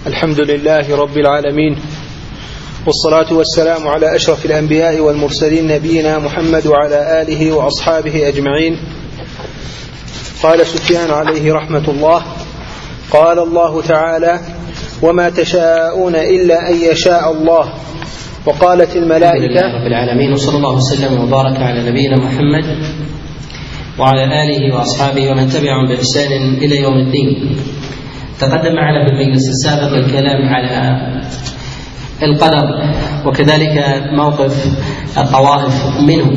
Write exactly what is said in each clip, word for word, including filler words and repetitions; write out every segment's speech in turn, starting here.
الحمد لله رب العالمين، والصلاة والسلام على أشرف الأنبياء والمرسلين نبينا محمد وعلى آله وأصحابه أجمعين. قال سفيان عليه رحمة الله: قال الله تعالى: وما تشاءون إلا أن يشاء الله. وقالت الملائكة. الحمد لله رب العالمين، وصلى الله وسلم وبارك على نبينا محمد وعلى آله وأصحابه ومن تبعهم بإحسان إلى يوم الدين. تقدم معنا في المجلس السابق الكلام على القدر وكذلك موقف الطوائف منه،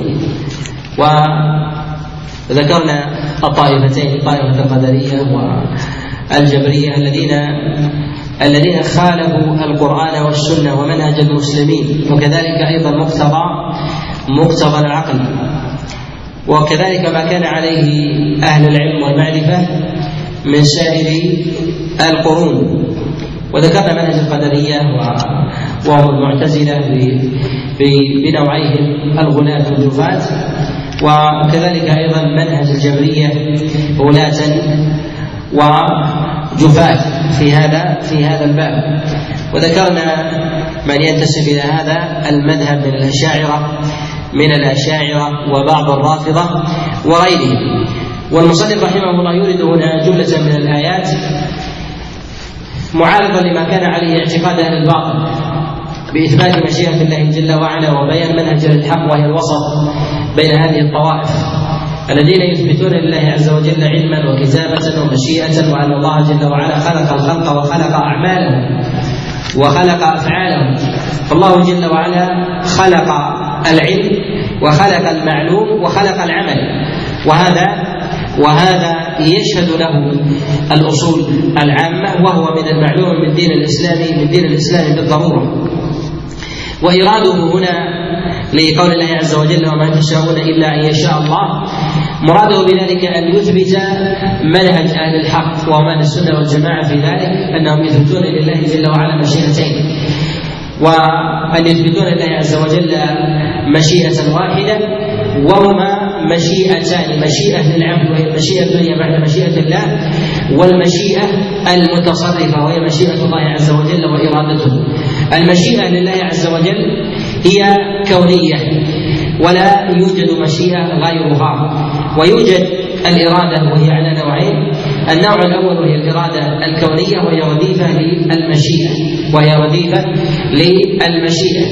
وذكرنا الطائفتين، الطائفة القدرية والجبرية الذين الذين خالفوا القرآن والسنة ومنهج المسلمين، وكذلك أيضا مقتضى مقتضى العقل، وكذلك ما كان عليه أهل العلم والمعرفة من سائر القرون. وذكرنا منهج القدرية وهم المعتزلة بنوعيهم الغلاة والجفاة، وكذلك أيضا منهج الجبرية غلاة وجفاة في هذا في هذا الباب. وذكرنا من ينتسب إلى هذا المذهب من الأشاعرة من الأشاعرة وبعض الرافضة وغيرهم. والمصنف رحمه الله يريد هنا جملة من الآيات معارضا لما كان عليه اعتقاد أهل الباطل بإثبات مشيئة الله جل وعلا وبيان منهج الحق، وهي الوسط بين هذه الطوائف الذين يثبتون لله عز وجل علما وكتابة ومشيئة، وأن الله جل وعلا خلق الخلق وخلق أعمالهم وخلق أفعالهم. فالله جل وعلا خلق العلم وخلق المعلوم وخلق العمل، وهذا وهذا يشهد له الأصول العامة، وهو من المعلوم من دين الإسلام من دين الإسلام بالضرورة. وإراده هنا لقول الله عز وجل: وما تشاءون إلا أن يشاء الله، مراده بذلك أن يثبت منهج أهل الحق وهم أهل السنة والجماعة في ذلك، أنهم يثبتون لله جل وعلا مشيئتين، وأن يثبتون لله عز وجل مشيئة واحدة، وهما مشيئتان: مشيئة للعبد وهي المشيئة الدنيا بعد مشيئة الله، والمشيئة المتصرفة وهي مشيئة الله عز وجل وإرادته. المشيئة لله عز وجل هي كونية ولا يوجد مشيئة غيرها، ويوجد الإرادة وهي على نوعين: النوع الأول وهي الإرادة الكونية وهي رديفة للمشيئة وهي رديفة للمشيئة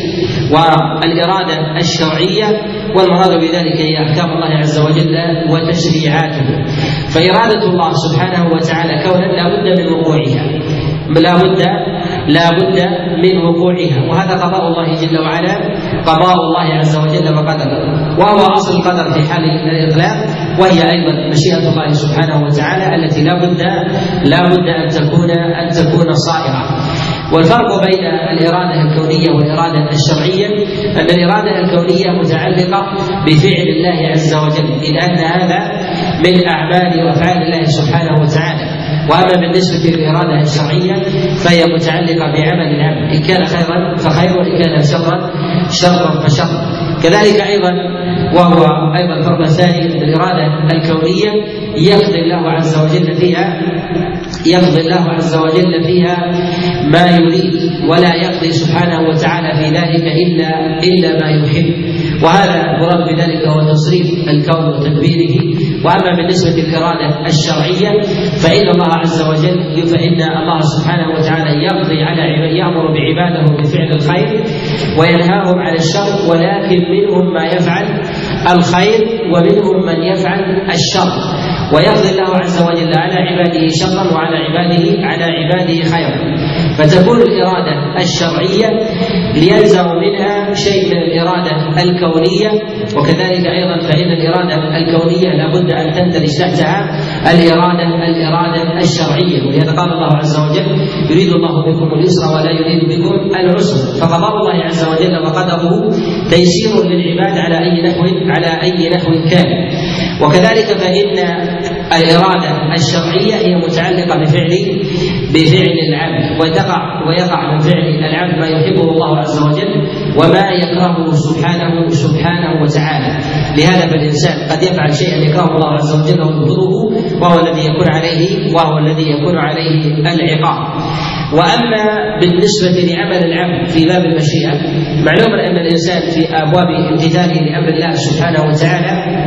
والإرادة الشرعية، والمراد بذلك هي أحكام الله عز وجل وتشريعاته. فإرادة الله سبحانه وتعالى كونا لا بد من وقوعها لا بد لا بد من وقوعها، وهذا قضاء الله جل وعلا، قضاء الله عز وجل وقدره، وهو أصل القدر في حال الإطلاق، وهي أيضا مشيئة الله سبحانه وتعالى التي لا بد لا بد أن تكون أن تكون صائرة. والفرق بين الإرادة الكونية والإرادة الشرعية أن الإرادة الكونية متعلقة بفعل الله عز وجل، إذ أن هذا من أعمال وأفعال الله سبحانه وتعالى. وأما بالنسبة للإرادة الشرعية فهي متعلقة بعمل العبد، إن كان خيرا فخير وإن كان شرا شرا فشر. كذلك أيضا وهو أيضا الفرق الثاني الإرادة الكونية يقضي الله عز وجل فيها يقضي الله عز وجل فيها ما يريد، ولا يقضي سبحانه وتعالى في ذلك إلا إلا ما يحب، وهذا مراد بذلك هو تصريف الكون وتدبيره. وأما بالنسبة للإرادة الشرعية فإن الله عز وجل فإن الله سبحانه وتعالى يقضي على عباده، يأمر بعباده بفعل الخير وينهاهم عن الشر، ولكن منهم ما يفعل الخير ومنهم من يفعل الشر، ويقضي الله عز وجل على عباده شرا وعلى عباده على عباده خيرا. فتكون الإرادة الشرعية ليلزم منها شيء من الإرادة الكونية، وكذلك أيضا فإن الإرادة الكونية لا بد أن تندرج تحتها الإرادة الإرادة الشرعية. ولهذا قال الله عز وجل: يريد الله بكم اليسر ولا يريد بكم العسر. فقضاء الله عز وجل وقدره تيسير للعباد على أي نحو على أي نحو كان. وكذلك فإن الإرادة الشرعية هي متعلقة بفعل بفعل العبد، وتقع ويقع من فعل العبد ما يحبه الله عز وجل وما يكرهه سبحانه سبحانه وتعالى. لهذا فالإنسان قد يفعل شيئا يكرهه الله عز وجل ويبغضه، وهو الذي يكون عليه وهو الذي يكون عليه العقاب. وأما بالنسبة لعمل العبد في باب المشيئة، معلوم أن الإنسان في أبواب امتثاله لأمر الله سبحانه وتعالى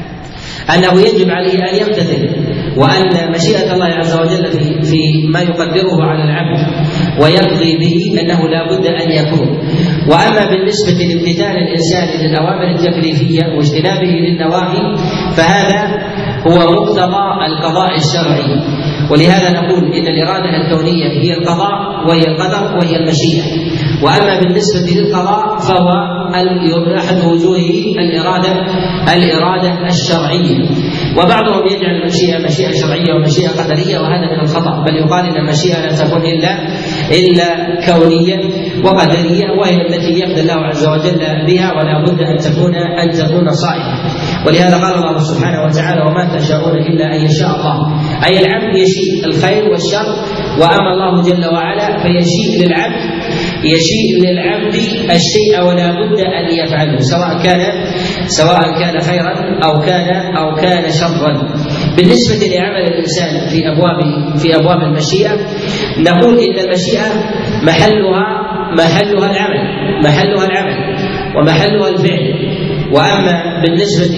أنه يجب عليه أن يمتثل، وأن مشيئة الله عز وجل في, في ما يقدره على العبد ويقضي به أنه لا بد أن يكون. وأما بالنسبة لامتثال الإنسان للأوامر التكليفية واجتنابه للنواهي فهذا هو مقتضى القضاء الشرعي. ولهذا نقول إن الإرادة الكونية هي القضاء وهي القدر وهي المشيئة. وأما بالنسبة للقضاء فهو أحد وجوهه الإرادة الإرادة الشرعية. وبعضهم يجعل المشيئة مشيئة شرعية ومشيئة قدرية، وهذا من الخطأ، بل يقال إن المشيئة لا تكون إلا إلا كونية وقدرية، وهي التي يقضي الله عز وجل بها ولا بد أن تكون أن تكون صائمة. ولهذا قال الله سبحانه وتعالى: وما تشاءون إلا أن يشاء الله، أي العبد يشيء الخير والشر، وأما الله جل وعلا فيشيء للعبد يشيء للعبد الشيء ولا بد أن يفعله، سواء كان سواء كان خيرا أو كان أو كان شرا. بالنسبة لعمل الإنسان في أبواب في أبواب المشيئة، نقول إن المشيئة محلها محلها العمل محلها العمل ومحلها الفعل. وأما بالنسبة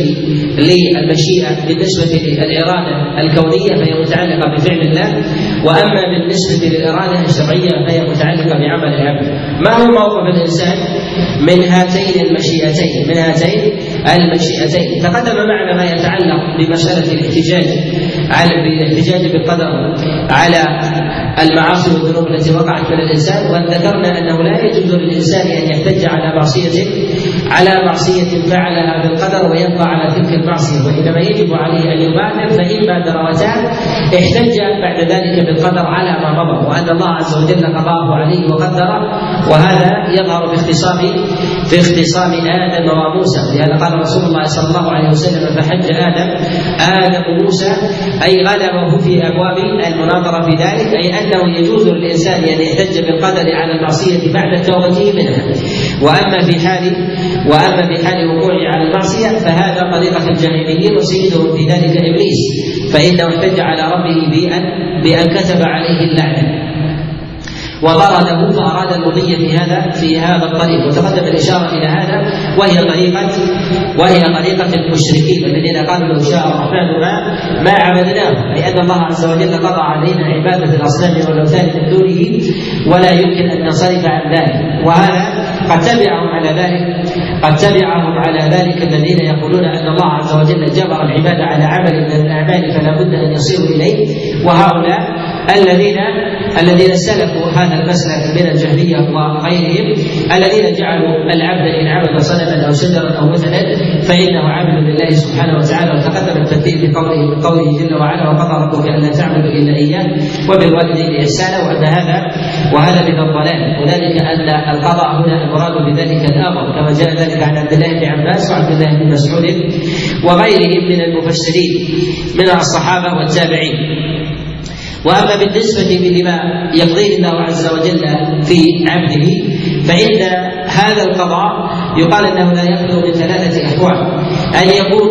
للمشيئة بالنسبة للإرادة الكونية فهي متعلقة بفعل الله، وأما بالنسبة للإرادة الشرعية فهي متعلقة بعمل العبد. ما هو موقف الإنسان من هاتين المشيئتين من هاتين المشيئتين؟ تقدم معنا ما يتعلق بمسألة الاحتجاج على بالاحتجاج بالقدر على المعاصي والذنوب التي وقعت من الإنسان، وأن ذكرنا أنه لا يجوز للإنسان أن يحتج على معصية على معصية فعلها بالقدر ويبقى على تلك المعصية، وإنما يجب عليه أن يبادر، فإن بادر وتاب احتج بعد ذلك بالقدر على ما مضى، وأن الله عز وجل قضاه عليه وقدره. وهذا يظهر في اختصام في اختصام آدم وموسى، لهذا قال رسول الله صلى الله عليه وسلم: فحج آدم آدم موسى، أي غلبه في أبواب المناظرة في ذلك، أي أنه يجوز للإنسان أن يحتج بالقدر على المعصية بعد توبته منها. وأما في حال وأما في حال وقوعه على المعصية فهذا طريقة الجاهليين، وسيدهم في ذلك إبليس، فإنه احتج على ربه بأن بأن كتب عليه اللعنة وطرده، فأراد المضي في هذا في هذا الطريق. وتقدم الإشارة إلى هذا، وهي طريقة وهي طريقة المشركين الذين قالوا: لو شاء الرحمن ما ما عبدناه، أي أن الله عز وجل قضى علينا عبادة الأصنام والأوثان من دونه ولا يمكن أن ننصرف عن ذلك. وهذا قد تبعهم على ذلك قد تبعهم على ذلك الذين يقولون أن الله عز وجل جبر العباد على عمل من الأعمال فلا بد أن يصيروا إليه، وهؤلاء الذين الذين سلكوا هذا المسلك من الجهمية وغيرهم، الذين جعلوا العبد إن عبد صنما أو شجرا أو مثلا فإنه عبد لله سبحانه وتعالى. وتقدم الترتيب بقوله بقوله جل وعلا: وقضى ربك ألا تعبدوا إلا إياه وبالوالدين إحسانا، وأن هذا وهذا من الضلال. وذلك أن القضاء هنا المراد بذلك الأمر، كما جاء ذلك عن عبد الله بن عباس وعبد الله بن مسعود وغيرهم من المفسرين من الصحابة والتابعين. وأما بالنسبة لما يقضيه الله عز وجل في عبده فإن هذا القضاء يقال أنه لا يخلو من ثلاثة أحوال: أن يكون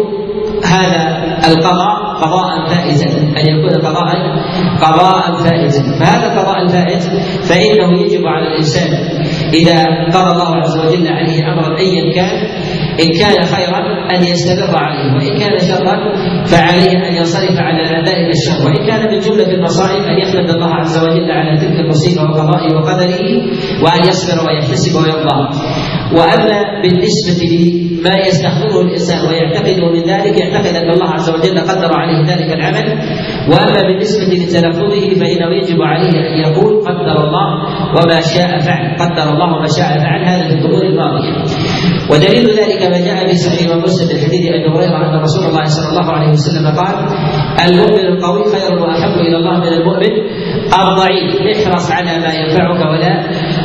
هذا القضاء قضاء فائزا أن يكون قضاء قضاء فائزا فهذا القضاء الفائز فإنه يجب على الإنسان إذا قضى الله عز وجل عليه أمرا أيا كان، إن كان خيرا أن يستمر عليه، وإن كان شرا فعليه أن ينصرف على ذلك الشر، وإن كان من جملة المصائب أن يحمد الله عز وجل على تلك المصيبة وقضائه وقدره، وأن يصبر ويحتسب ويرضى. وأما بالنسبة لما يستحضره الإنسان ويعتقده من ذلك، يعتقد أن الله عز وجل قدر عليه ذلك العمل. وأما بالنسبة لتلفظه فإنه يجب عليه أن يقول: قدر الله وما شاء فعل، قدر الله وما شاء فعل، هذا في الأمور الماضية. ودليل ذلك ما جاء في صحيح مسلم من حديث أبي هريرة أن رسول الله صلى الله عليه وسلم قال: المؤمن القوي خير وأحب إلى الله من المؤمن الضعيف، احرص على ما ينفعك ولا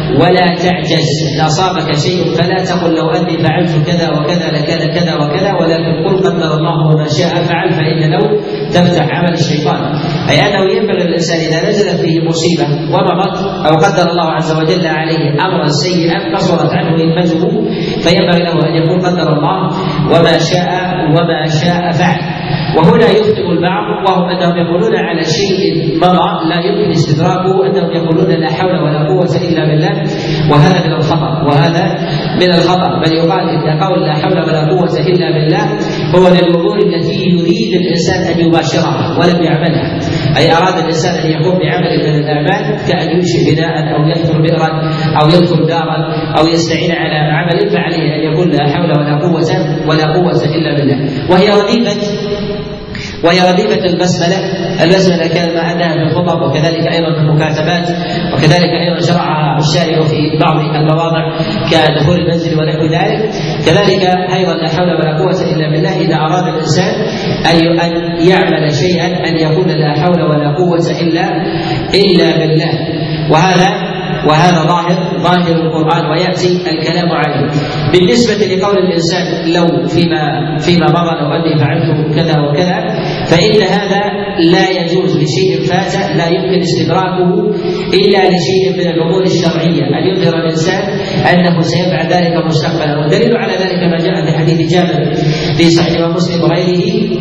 ولا تعجز. إن أصابك شيء فلا تقل لو أني فعلت كذا وكذا لكان كذا وكذا، ولكن قل قدر الله وما شاء فعل، فإن لو تفتح عمل الشيطان. أي أنه ينبغي للإنسان إذا نزلت به مصيبة ومضت أو قدر الله عز وجل عليه أمرا سيئا قصرت عنه همته، فينبغي له أن يقول قدر الله وما شاء وما شاء فعل. وهنا يخطئ البعض وهم أنهم يقولون على شيء مضى لا يمكن استدراكه، أنهم يقولون لا حول ولا قوة إلا بالله، وهذا من الخطأ وهذا من الخطأ. بل يقال إن قول لا حول ولا قوة إلا بالله هو للأمور التي يريد الإنسان أن يباشرها ولم يعملها. أي أراد الإنسان أن يقوم بعمل من الأعمال كأن ينشئ بناء أو يحفر بئرا أو يدخل دارا أو يستعين على عمل، فعليه أن يقول لا حول ولا قوة ولا قوة إلا بالله. وهي رديفة وهي رديفة البسملة. البسملة كما أنها في الخطب وكذلك أيضا في المكاتبات، وكذلك أيضا شرعها الشارع في بعض المواضع كدخول المنزل ونحو ذلك. كذلك أيضا لا حول ولا قوة إلا بالله إذا أراد الإنسان أن يعمل شيئا أن يقول لا حول ولا قوة إلا إلا بالله. وهذا وهذا ظاهر ظاهر القرآن ويأتي الكلام عليه. بالنسبة لقول الإنسان لو فيما فيما مضى لو أني فعلت كذا وكذا، فإن هذا لا يجوز لشيء فات لا يمكن استدراكه إلا لشيء من الأمور الشرعية، أن يظهر الإنسان أنه سيفعل ذلك مستقبلا. والدليل على ذلك ما جاء في حديث جابر في صحيح مسلم وغيره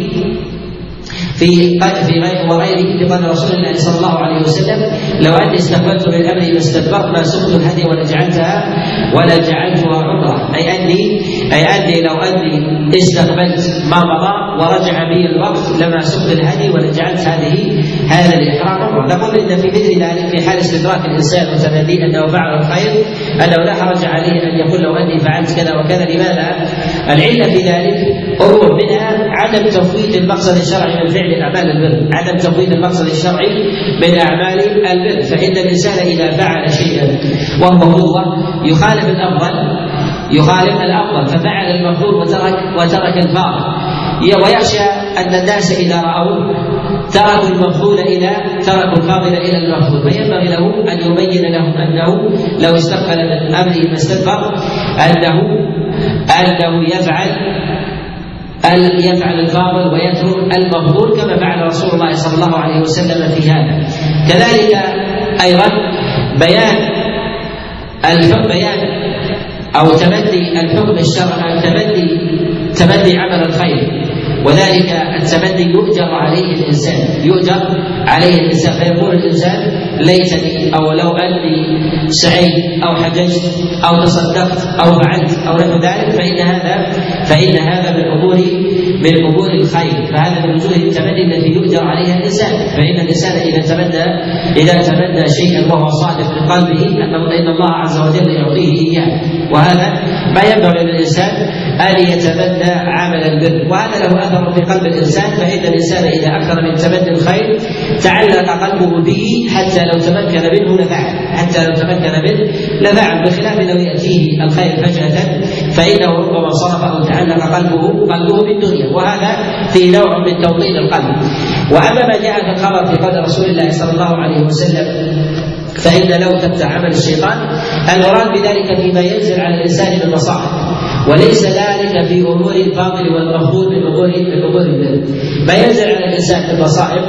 في في غير وغيره لقول رسول الله صلى الله عليه وسلم لو أني استقبلت من أمري ما استدبرت ما سقت الهدي ولا جعلتها ولا جعلتها عمرة. أي أني أي أني لو أني استقبلت ما مضى ورجع بي الوقت لما سقت الهدي ولا جعلت هذه هذا الإحرام عمرة. نقول إن في مثل ذلك في حال استدراك الإنسان وتمنيه أنه فعل الخير أنه لا حرج عليه أن يقول لو أني فعلت كذا وكذا. لماذا؟ العلة في ذلك أمور منها عدم تفويت المقصد الشرعي من فعل أعمال البر، عدم تفويت المقصد الشرعي من أعمال البر. فإن الإنسان إذا فعل شيئا وهو قوة يخالف الأفضل يخالف الأفضل ففعل المفضول وترك وترك الفاضل، ويخشى أن الناس إذا رأوه تركوا المفضول إلى تركوا الفاضل إلى المفضول، فينبغي له أن يبين لهم أنه لو استقبل من أمره ما استدبر أنه أنه يفعل يفعل الفاضل ويترك المفضول كما فعل رسول الله صلى الله عليه وسلم في هذا. كذلك أيضا بيان الحكم بيان أو تمدي الحكم الشرعي تمدي تمدي عمل الخير، وذلك التمدي يؤجر عليه الإنسان يؤجر عليه الإنسان فيقول الإنسان ليتني أو لو أني سعيت أو حججت أو تصدقت أو فعلت أو نحو ذلك، فإن هذا فإن هذا من أمور من أمور الخير، فهذا من وجوه التمني التي يؤجر عليها الإنسان. فإن الإنسان إذا تمنى إذا تمنى شيئا وهو صادق من قلبه أنه إن الله عز وجل يعطيه إياه، وهذا ما ينبغي للإنسان أن يتمنى عمل البر، وهذا له أثر في قلب الإنسان. فإن الإنسان إذا أكثر من تمني الخير تعلق قلبه به حتى لو تمكن منه لفعل حتى لو تمكن منه لفعل بخلاف لو يأتيه الخير فجأة فإنه ربما صرف أو تعلق قلبه قلبه بالدنيا، وهذا في نوع من توطين القلب. وأما ما جاء في الخبر في قول رسول الله صلى الله عليه وسلم فإن لو تفتح عمل الشيطان، المراد بذلك فيما ينزل على الإنسان من مصائب، وليس ذلك في أمور الفاضل والمفضول من أمور من أمور البر. ما ينزل على الإنسان من مصائب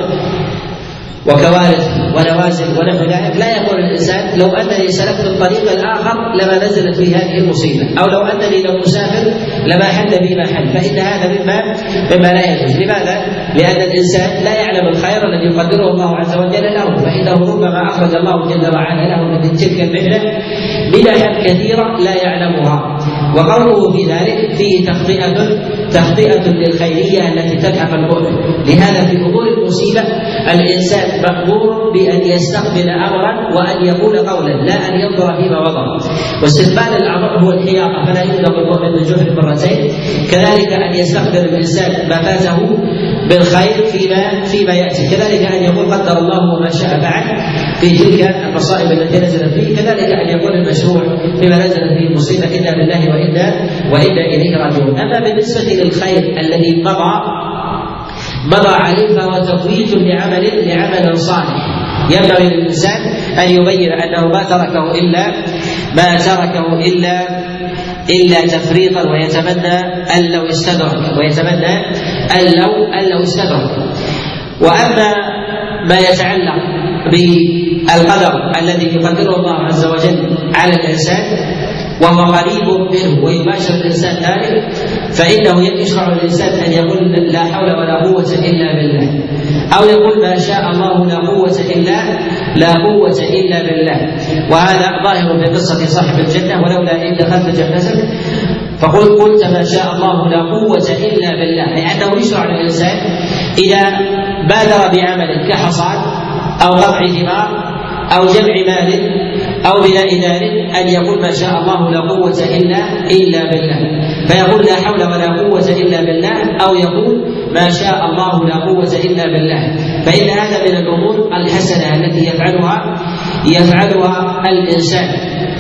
وكوارث ونوازل ونحو ذلك لا يقول الإنسان لو أنني سلكت الطريق الآخر لما نزلت في هذه المصيبة، أو لو أنني لو مسافر لما حل بي ما حل، فإن هذا مما مما لا يجوز. لماذا؟ لأن الإنسان لا يعلم الخير الذي يقدره الله عز وجل له، فإنه ربما أخرج الله جل وعلا له من تلك المحنة منحا كثيرة لا يعلمها. وقوله في ذلك فيه تخطئة تخطئة للخيرية التي تلحق المؤمن. لهذا في أمور المصيبة الإنسان مأمور بأن يستقبل أمرا وأن يقول قولا لا أن ينظر فيما وضع. واستقبال الأمر هو الحياطة، فلا يطلق المؤمن من جحر مرتين. كذلك أن يستقبل الإنسان ما فاته بالخير فيما فيما يأتي، كذلك أن يقول قدر الله وما شاء فعل في تلك المصائب التي نزلت فيه، كذلك أن يقول المشروع فيما نزلت فيه المصيبة إنا بالله وإنا وإنا إليه راجعون. أما بالنسبة للخير الذي مضى مضى عليه فهو تفويت لعمل لعمل صالح، ينبغي للإنسان أن يبين أنه ما تركه إلا ما تركه إلا إلا تفريطا، ويتمنى أن لو استدرك ويتمنى أن لو أن لو استدرك. وأما ما يتعلق بالقدر الذي يقدره الله عز وجل على الإنسان وهو قريب منه ويباشر الإنسان ذلك، فإنه يشرع للإنسان أن يقول لا حول ولا قوة إلا بالله، أو يقول ما شاء الله لا قوة إلا لا قوة إلا بالله. وهذا ظاهر في قصة صاحب الجنة: ولولا إن دخلت جنتك فقل قلت ما شاء الله لا قوة إلا بالله، أي أنه يشرع للإنسان إذا بادر بعمل كحصاد أو قطع ثمار أو جمع مال أو بناء دار أن يقول ما شاء الله لا قوة إلا إلا بالله، فيقول لا حول ولا قوة إلا بالله، أو يقول ما شاء الله لا قوة إلا بالله. فإن هذا من الأمور الحسنة التي يفعلها يفعلها الإنسان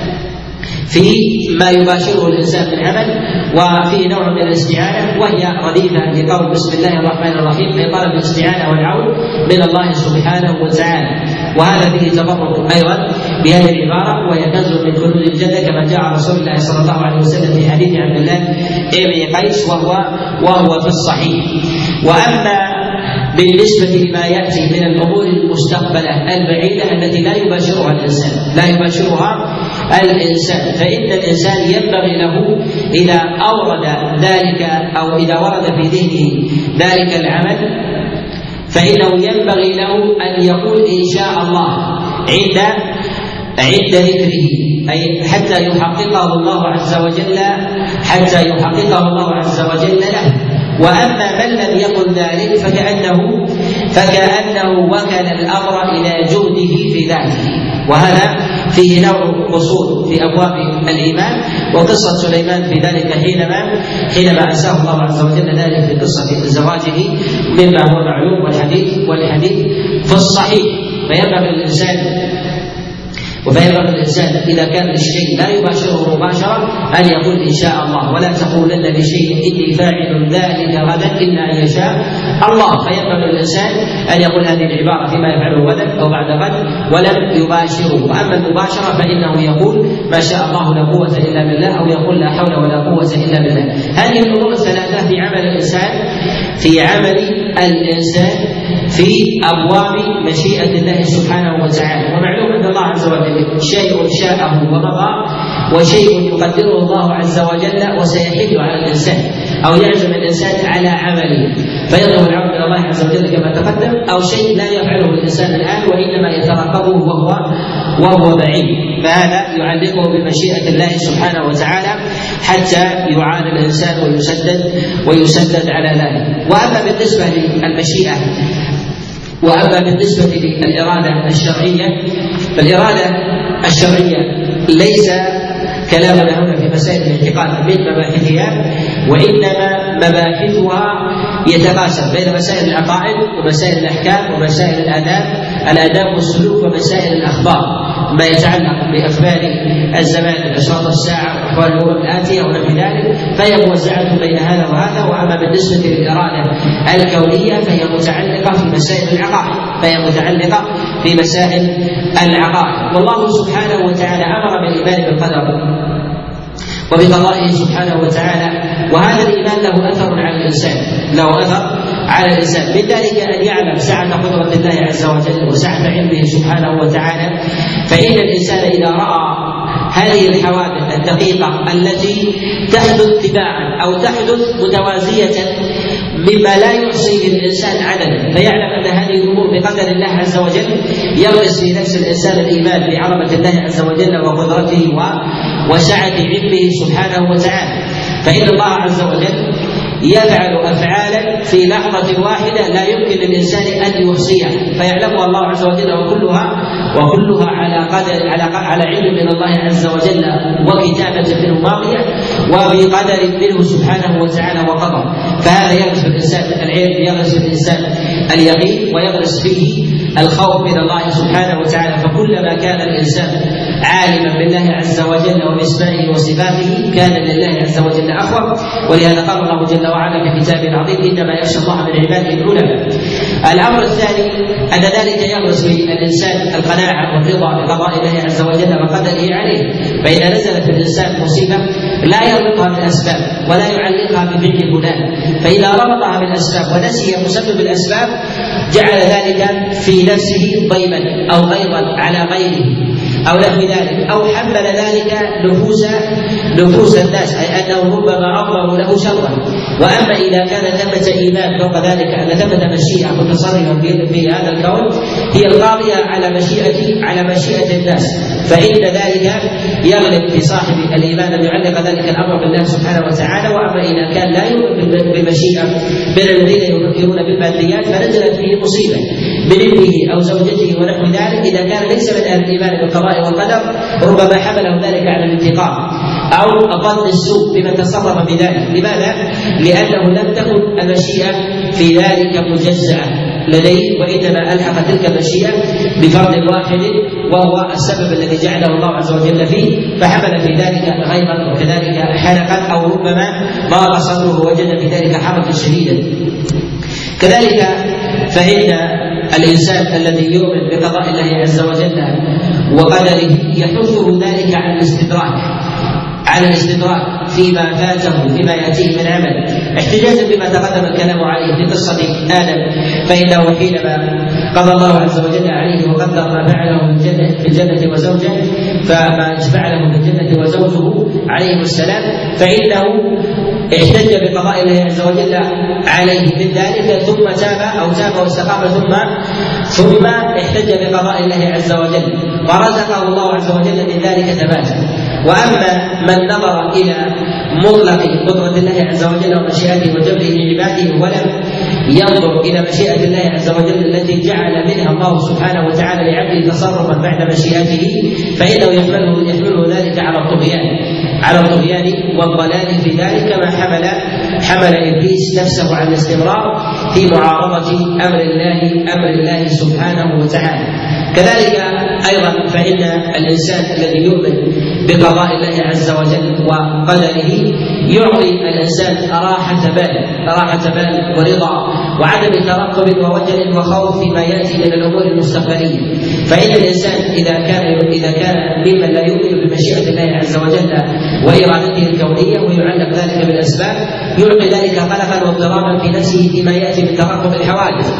في ما يباشره الإنسان من عمل، وفيه نوع من الاستعانة وهي رديفة لقول بسم الله الرحمن الرحيم، في طلب الاستعانة والعون من الله سبحانه وتعالى. وهذا فيه تبرك أيضا بهذه العبارة، وهي كنز من كنوز الجنة كما جاء رسول الله صلى الله عليه وسلم في حديث عبد الله بن قيس وهو وهو في الصحيح. وأما بالنسبة لما يأتي من الأمور المستقبلة البعيدة التي لا يباشرها الإنسان لا يباشرها الإنسان فإن الإنسان ينبغي له إذا أورد ذلك أو إذا ورد في ذهنه ذلك العمل فإنه ينبغي له أن يقول إن شاء الله عند عند ذكره، أي حتى يحققه الله عز وجل حتى يحققه الله عز وجل له. وأما من لم يقل ذلك فكأنه فكأنه وكل الأمر إلى جهده في ذاته، وهذا فيه نوع قصور في أبواب الإيمان. وقصة سليمان في ذلك حينما حينما أساه الله عز وجل ذلك في قصة زواجه مما هو معلوم والحديث والحديث في الصحيح. فينبغي الإنسان وفينبغي الإنسان إذا كان الشيء لا يباشره مباشرة أن يقول إن شاء الله، ولا تقولن لشيء إني فاعل ذلك غدا إلا أن يشاء الله. فينبغي الإنسان أن يقول هذه العبارة فيما يفعله غدا أو بعد غد ولم يباشره. وأما المباشرة فإنه يقول ما شاء الله لا قوة إلا بالله، أو يقول لا حول ولا قوة إلا بالله. هذه الأمور الثلاثة في عمل الإنسان في عمل الإنسان في أبواب مشيئة الله سبحانه وتعالى. ومعلوم أن الله عز وجل شيء شاءه ومضى، وشيء يقدره الله عز وجل وسيحل على الإنسان أو يعزم الإنسان على عمله فيطلب العون من الله عز وجل كما تقدم، أو شيء لا يفعله الإنسان الآن وإنما يترقبه وهو وهو بعيد، فهذا يعلقه بمشيئة الله سبحانه وتعالى حتى يعان الإنسان ويسدد ويسدد على ذلك. وأما بالنسبة للمشيئة وأما بالنسبة للإرادة الشرعية فالإرادة الشرعية ليس كلامنا هنا في مسائل الاعتقاد من مباحثها، وإنما مباحثها يتقاسم بين مسائل العقائد ومسائل الأحكام ومسائل الآداب الآداب والسلوك ومسائل الأخبار، ما يتعلق بأخبار الزمان أشراط الساعة وأحوال الأمم الآتية ونحو ذلك، فهي موزعة بين هذا وهذا. وأما بالنسبة للإرادة الكونية فهي متعلقة في مسائل العقائد فهي متعلقة في مسائل العقائد. والله سبحانه وتعالى أمر بالإيمان بالقدر وبقضائه سبحانه وتعالى، وهذا الإيمان له أثر على الإنسان له أثر على الإنسان من ذلك أن يعلم سعة قدرة الله عز وجل وسعة علمه سبحانه وتعالى. فإن الإنسان إذا رأى هذه الحوادث الدقيقة التي تحدث تباعا أو تحدث متوازية مما لا يحصيه الإنسان عددا، فيعلم أن هذه الأمور بقدر الله عز وجل، يغرس في نفس الإنسان الإيمان بعظمة الله عز وجل وقدرته وسعة علمه سبحانه وتعالى. فإن الله عز وجل يفعل أفعالا في لحظة واحدة لا يمكن للإنسان أن يحصيها، فيعلمها الله عز وجل وكلها وكلها على قدر على على علم من الله عز وجل وكتابة منه ماضية وبقدر منه سبحانه وتعالى وقدر. فهذا يغرس في الإنسان العلم، يغرس في الإنسان اليقين، ويغرس فيه الخوف من الله سبحانه وتعالى. فكلما كان الإنسان عالما بالله عز وجل وباسمائه وصفاته كان لله عز وجل أخوة. ولهذا قال الله جل وعلا في كتابه العظيم إنما يخشى الله من عباده العلماء. الأمر الثاني أن ذلك يغرس في الإنسان القناعة والرضا بقضاء الله عز وجل وقدره عليه. فإذا نزلت في الإنسان مصيبة لا يربطها بالأسباب ولا يعلقها بفعل فلان، فإذا ربطها بالأسباب ونسي مسبب الأسباب جعل ذلك في نفسه ضيما أو غيظا على غيره أو نحو ذلك، أو حمل ذلك نفوس نفوس الناس، أي أنه ربما أضمر له شرا. وأما إذا كان ثمة إيمان فوق ذلك أن ثمة مشيئة متصرفة في هذا الكون هي القاضية على مشيئة على مشيئة الناس، فإن ذلك يغلب في صاحب الإيمان أن يعلق ذلك الأمر بالله سبحانه وتعالى. وأما إذا كان لا يؤمن بالمشيئة من الذين يفكرون بالماديات فنزلت فيه مصيبة من ابنه أو زوجته ونحو ذلك، إذا كان ليس من أهل الإيمان بالقضاء والقدر ربما حمله ذلك على الانتقام أو ظن السوء بمن تصرف بذلك. لماذا؟ لأنه لم تكن المشيئة في ذلك مجزأة لديه، وإنما ألحق تلك المشيئة بفرد واحد وهو السبب الذي جعله الله عز وجل فيه، فحمل في ذلك غيظا وكذلك حرقا، أو ربما ضاق صدره ووجد في ذلك حرقا شديدا. كذلك فإن الإنسان الذي يؤمن بقضاء الله عز وجل وقدره يحثه ذلك على الاستدراك على الاستدراك فيما فاته فيما يأتيه من عمل، احتجاجا بما تقدم الكلام عليه في قصة آدم، فإنه حينما قضى الله عز وجل عليه وقدر ما فعله في الجنة وزوجه فما فعله في الجنة وزوجه عليه السلام، فإنه احتج بقضاء الله عز وجل عليه من ذلك ثم تاب أو تاب واستقام ثم ثم احتج بقضاء الله عز وجل ورزقه الله عز وجل من ذلك ثباتا. وأما من نظر إلى مطلق قدرة الله عز وجل ومشيئته وجبره لعباده ولم ينظر إلى مشيئة الله عز وجل التي جعل منها الله سبحانه وتعالى لعبده تصرفا بعد مشيئته، فإنه يحمله, يحمله ذلك على الطغيان على الطغيان والضلال في ذلك، كما حمل حمل إبليس نفسه على الاستمرار في معارضة أمر الله أمر الله سبحانه وتعالى. كذلك أيضا فإن الإنسان الذي يؤمن بقضاء الله عز وجل وقدره يعطي الإنسان راحة بال راحة بال ورضا وعدم ترقب ووجل وخوف فيما يأتي من الأمور المستقبلية. فإن الإنسان إذا كان إذا كان ممن لا يؤمن بمشيئة الله عز وجل وإرادته الكونية ويعلق ذلك بالأسباب يعطي ذلك قلقا واضطرابا في نفسه فيما يأتي من ترقب الحوادث.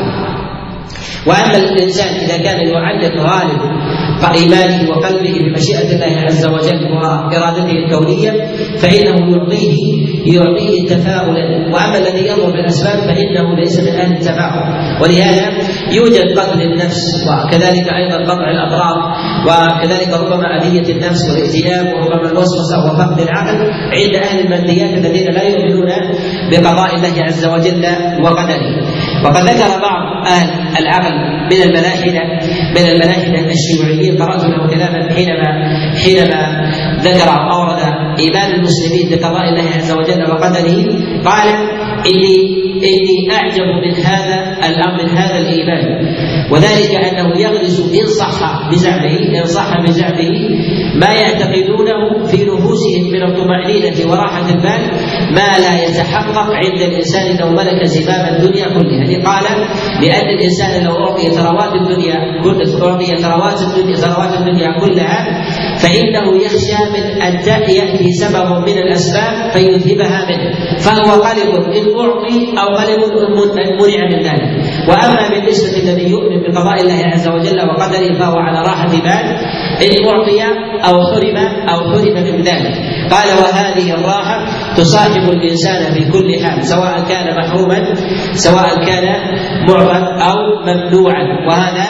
وأما الإنسان إذا كان يعلق غالب إيمانه وقلبه بمشيئة الله عز وجل وإرادته الكونية فإنه يعطيه يعطيه تفاؤلا. وأما الذي ينظر بالأسباب فإنه ليس من أهل التفاؤل، ولهذا يوجد قتل النفس وكذلك أيضا قطع الأطراف وكذلك ربما أذية النفس والاكتئاب وربما الوسوسة وفقد العقل عند أهل الماديات الذين لا يؤمنون بقضاء الله عز وجل وقدره. وقد ذكر بعض أهل العقل من الملاحدة من الملاحدة الشيوعيين، قرأت له كلاما حينما حينما ذكر أورد إيمان المسلمين بقضاء الله عز وجل وقدره، قال إني إني أعجب من هذا الأمر من هذا الإيمان، وذلك أنه يغرس إن صح بزعمه إن صح بزعمه ما يعتقدونه في نفوسهم من الطمأنينة وراحة البال ما لا يتحقق عند الإنسان لو ملك زمام الدنيا كلها. قال لأن الإنسان لو أعطي ثروات الدنيا كل أعطي ثروات الدنيا ثروات الدنيا كلها فإنه يخشى من أن يأتي سبب من الأسباب فيذهبها منه، فهو قلب إن أعطي أو قلب منع من ذلك. وأما بالنسبة للذي يؤمن بقضاء الله عز وجل وقدره فهو على راحة بال إن أعطي أو حرم أو حرم من ذلك. قال وهذه الراحة تصاحب الإنسان في كل حال سواء كان محروما سواء كان معطى أو ممنوعا، وهذا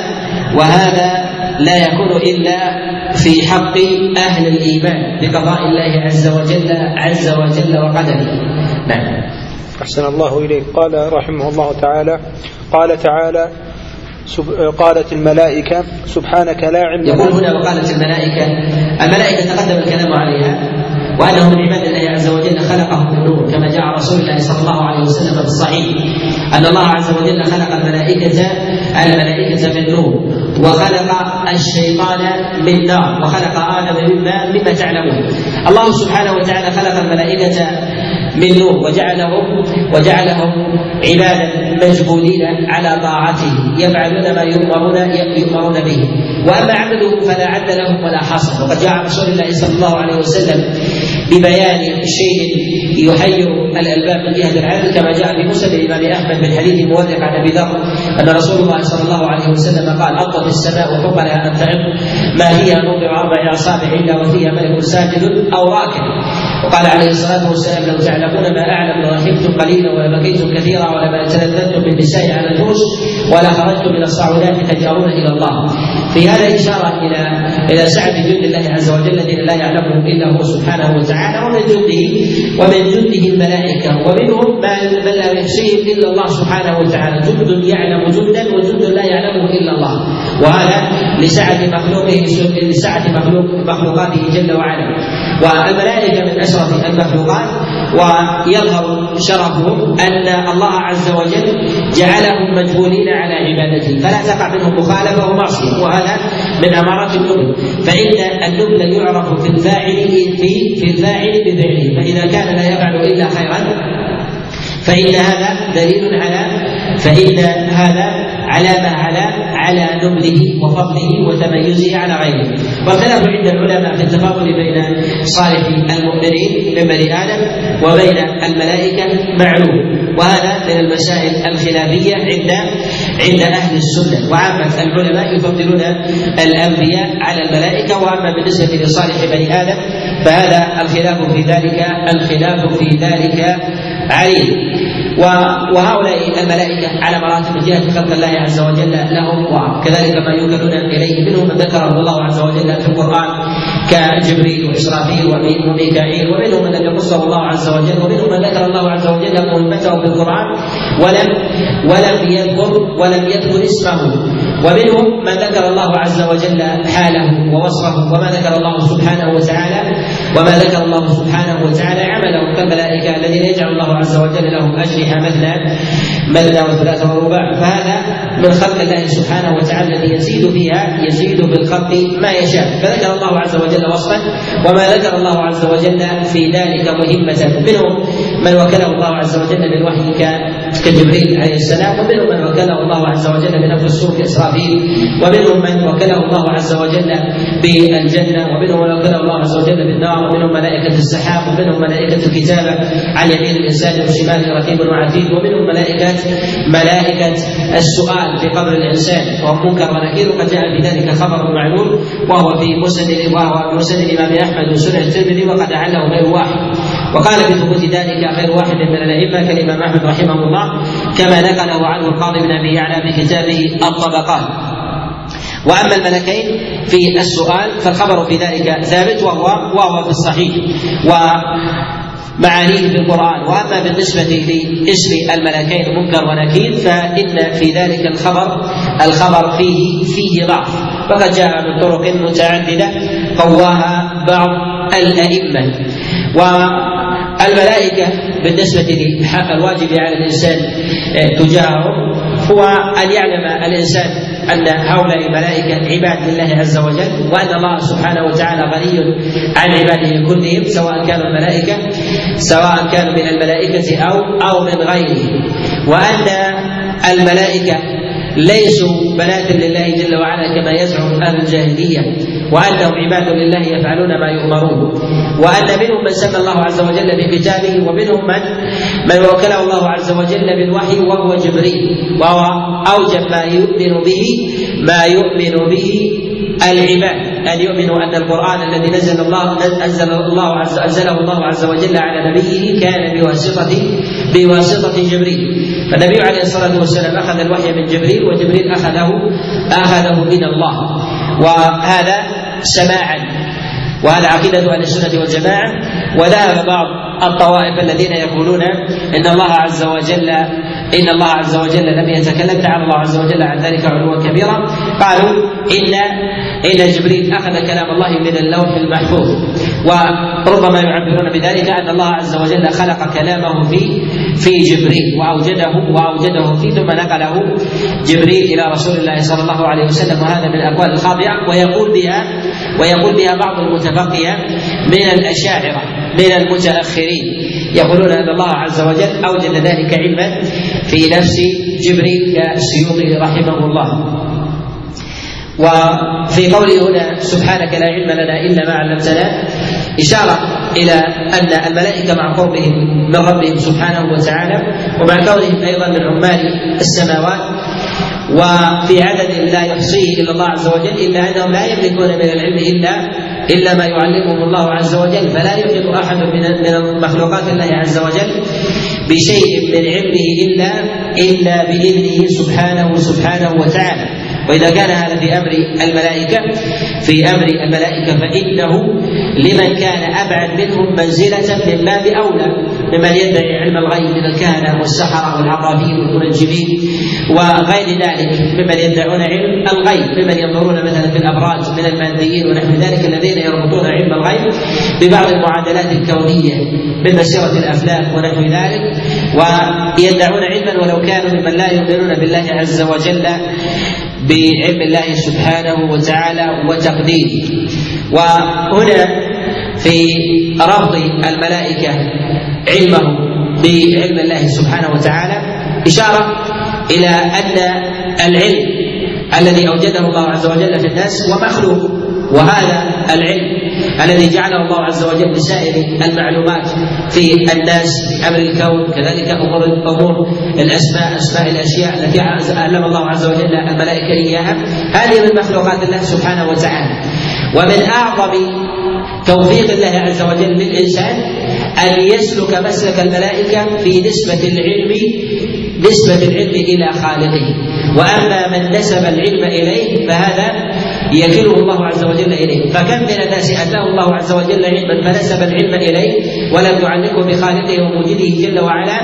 وهذا لا يكون إلا في حق أهل الإيمان بقضاء الله عز وجل عز وجل وقدره. نعم. أحسن الله إليك. قال رحمه الله تعالى قال تعالى قالت الملائكة سبحانك لا علم لنا. يقول هنا وقالت الملائكة، الملائكة تقدم الكلام عليها وأنهم من عباد الله عز وجل خلقهم من نور، كما جاء رسول الله صلى الله عليه وسلم في الصحيح أن الله عز وجل خلق الملائكة الملائكة من نور، وخلق الشيطان من نار، وخلق آدم مما مما تعلمون. الله سبحانه وتعالى خلق الملائكة من نور وجعلهم وجعلهم عبادا مجبولين على طاعته، يفعلون ما يؤمرون يؤمرون به، واما عبده فلا عد لهم ولا حصر. وقد جاء رسول الله صلى الله عليه وسلم ببيان شيء يحير الالباب من جهه العدل، كما جاء في مسند الامام احمد من حديث مورق عن ابي ذر ان رسول الله صلى الله عليه وسلم قال: اطت السماء وحق لها ان تعد ما هي موضع اربع اصابع الا وفيها ملك ساجد او راكع. وقال عليه الصلاه والسلام: لو تعلمون ما اعلم لرحمتم قليلا ولبكيتم كثيرا ولما تلذذتم بالنساء على الفرش ولا خرجتم من الصعودات تجارون الى الله. في هذا اشاره الى الى سعه جند الله عز وجل الذين لا يعلمهم الا هو سبحانه وتعالى، ومن جنده ومن جنده الملائكه، ومنهم من لا يحصيهم الا الله سبحانه وتعالى، جند يعلم جندا وجند لا يعلمه الا الله، وهذا لسعه مخلوقه لسعه مخلوق مخلوقاته جل وعلا. والملائكه من اشرف المخلوقات، ويظهر شرفهم ان الله عز وجل جعلهم مجبولين على عبادته، فلا تقع منهم مخالفه ومعصيه، وهذا من امارات النبل. فان النبل يعرف في الفاعل في في الفاعل بفعله، فاذا كان لا يفعل الا خيرا فإن هذا دليل على فإن هذا علامة على على نبله وفضله وتميزه على غيره. والخلاف عند العلماء في التفاضل بين صالح المؤمنين من بني آدم وبين الملائكة معلوم، وهذا من المسائل الخلافية عند عند أهل السنة. وعامة العلماء يفضلون الأنبياء على الملائكة، وأما بالنسبة لصالح بني آدم فهذا الخلاف في ذلك الخلاف في ذلك عليه. وهؤلاء الملائكة على مراتب من جهة خلق الله عز وجل لهم، وكذلك ما يوكلون إليه، منهم من ذكره الله عز وجل في القرآن كجبريل وإسرافيل وميكائيل، ومنهم من لم يقصه الله عز وجل، ومنهم من ذكر الله عز وجل مهمته في القرآن ولم ولم يذكر ولم يذكر اسمه، ومنهم من ذكر الله عز وجل حاله ووصفه وما ذكر الله سبحانه وتعالى وما ذكر الله سبحانه وتعالى عمله، كالملائكة الذين يجعل الله عز وجل لهم أجنحة مثنى مثنى وثلاث ورباع. فهذا من خلق الله سبحانه وتعالى الذي يزيد فيها يزيد في الخلق ما يشاء. فذكر الله عز وجل وصفا وما ذكر الله عز وجل في ذلك مهمة، منهم من وكله الله عز وجل بالوحي كجبريل عليه السلام، ومنهم من وكله الله عز وجل بنفخ الصور كإسرافيل، ومنهم من وكله الله عز وجل بالجنة، ومنهم من وكله الله عز وجل بالنار، ومنهم ملائكة السحاب، ومنهم ملائكة الكتابة عن يمين الإنسان وشمال رقيب وعتيد، ومنهم ملائكة ملائكة السؤال في قبر الإنسان وهو منكر ونكير، وقد جاء في ذلك خبر معلول وهو في مسند وهو مسند الإمام أحمد وسنن الترمذي، وقد أعله غير واحد. وقال بثبوت ذلك غير واحد من الأئمة كالإمام أحمد رحمه الله، كما نقله عنه القاضي بن أبي يعلى في كتابه الطبقات. وأما الملكين في السؤال فالخبر في ذلك ثابت وهو وهو في الصحيح ومعانيه في القرآن. وأما بالنسبة لاسم الملكين منكر ونكير فإن في ذلك الخبر الخبر فيه فيه ضعف، وقد جاء من طرق متعددة قواها بعض الأئمة. والملائكة بالنسبة للحق الواجب على الإنسان تجاههم هو أن يعلم الإنسان أن هؤلاء الملائكة عباد لله عز وجل، وأن الله سبحانه وتعالى غني عن عباده كلهم، سواء كانوا الملائكة سواء كانوا من الملائكة أو أو من غيرهم، وأن الملائكة ليسوا بنات لله جل وعلا كما يزعم أهل الجاهلية، وأنهم عباد لله يفعلون ما يؤمرون، وأن منهم من سمى الله عز وجل بكتابه، ومنهم من من وكله الله عز وجل بالوحي وهو جبريل، وهو أوجب ما يؤمن به ما يؤمن به العباد، أن يؤمنوا أن القرآن الذي نزل الله أنزل الله عز أنزله الله عز وجل على نبيه كان بواسطة بواسطة جبريل. فالنبي عليه الصلاة والسلام أخذ الوحي من جبريل، وجبريل أخذه أخذه من الله، وهذا سماعا، وهذا عقيدة أهل السنة والجماعة. وذهب بعض الطوائف الذين يقولون إن الله عز وجل إن الله عز وجل لم يتكلم، تعالى الله عز وجل عن ذلك علوا كبيرا، قالوا إن إن جبريل أخذ كلام الله من اللوح المحفوظ، وربما يعبرون بذلك أن الله عز وجل خلق كلامه في في جبريل وأوجده وأوجده فيه ثم نقله جبريل إلى رسول الله صلى الله عليه وسلم، وهذا من الأقوال الخاطئة ويقول بها ويقول بها بعض المتفقهة من الأشاعرة من المتأخرين، يقولون أن الله عز وجل أوجد ذلك علما في نفس جبريل كالسيوطي رحمه الله. وفي قوله هنا سبحانك لا علم لنا إلا ما علمتنا إشارة إلى أن الملائكة مع قربهم من ربهم سبحانه وتعالى ومع كونهم أيضا من عمال السماوات وفي عدد لا يحصيه إلا الله عز وجل، إلا أنهم لا يملكون من العلم إلا إلا ما يعلمهم الله عز وجل، فلا يحيط أحد من مخلوقات الله عز وجل بشيء من علمه إلا إلا بإذنه سبحانه سبحانه وتعالى. وإذا كان هذا في أمر الملائكة في أمر الملائكة فإنه لمن كان أبعد منهم منزلة من باب أولى ممن يدعي علم الغيب من الكهنة والسحرة والعرافين والمنجمين وغير ذلك ممن يدعون علم الغيب، ممن ينظرون مثلا في الأبراج من الماديين ونحو ذلك الذين يربطون علم الغيب ببعض المعادلات الكونية من مسيرة الأفلاك ونحو ذلك، ويدعون علما ولو كانوا ممن لا يؤمنون بالله عز وجل بعلم الله سبحانه وتعالى وتقديره. وهنا في ربط الملائكة علمه بعلم الله سبحانه وتعالى إشارة إلى أن العلم الذي أوجده الله عز وجل في الناس ومخلوق، وهذا العلم الذي جعله الله عز وجل بسائر المعلومات في الناس أمر الكون كذلك أمور أمور الأسماء أسماء الأشياء التي علم الله عز وجل الملائكة إياها، هذه من مخلوقات الله سبحانه وتعالى. ومن أعظم توفيق الله عز وجل للإنسان أن يسلك مسلك الملائكة في نسبة العلم نسبة العلم إلى خالقه، وأما من نسب العلم إليه فهذا يكله الله عز وجل إليه. فكم من الناس أتاه الله عز وجل علما فنسب العلم إليه ولم يعلقه بخالقه وموجده جل وعلا،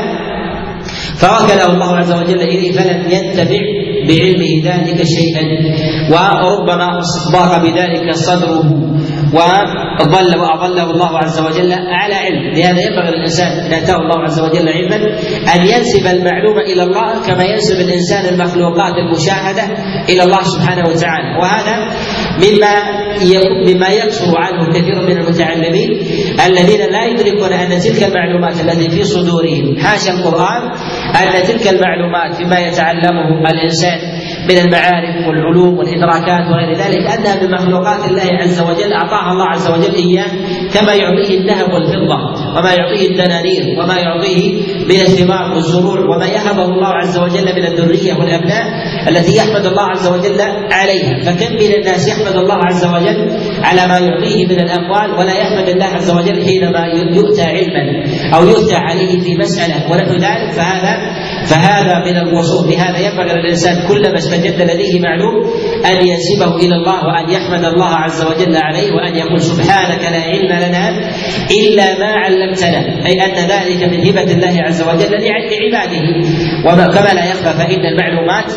فوكله الله عز وجل إليه فلم ينتفع بعلمه ذلك شيئا، وربما ضاق بذلك صدره وضل وأضله الله عز وجل على علم. لهذا ينبغي للإنسان إن أتاه الله عز وجل علما أن ينسب المعلومة إلى الله كما ينسب الإنسان المخلوقات المشاهدة إلى الله سبحانه وتعالى. وهذا مما مما يكثر عنه كثير من المتعلمين الذين لا يدركون أن تلك المعلومات التي في صدورهم حاشا القرآن أن تلك المعلومات فيما يتعلمه الإنسان من المعارف والعلوم والإدراكات وغير ذلك أنها من مخلوقات الله عز وجل أعطاها الله عز وجل إياه، كما يعطيه الذهب والفضة وما يعطيه الدنانير وما يعطيه من الثمار والزروع وما يهبه الله عز وجل من الذرية والأبناء التي يحمد الله عز وجل عليها. فكم من الناس يحمد الله عز وجل على ما يعطيه من الأموال ولا يحمد الله عز وجل حينما يؤتى علما أو يؤتى عليه في مسألة ونحو ذلك، فهذا فهذا من الوصول. بهذا ينبغي للإنسان كلما استجد لديه معلوم أن ينسبه إلى الله وأن يحمد الله عز وجل عليه وأن يقول سبحانك لا علم لنا إلا ما علمتنا، أي أن ذلك من هبة الله عز وجل لعباده. وكما لا يخفى فإن المعلومات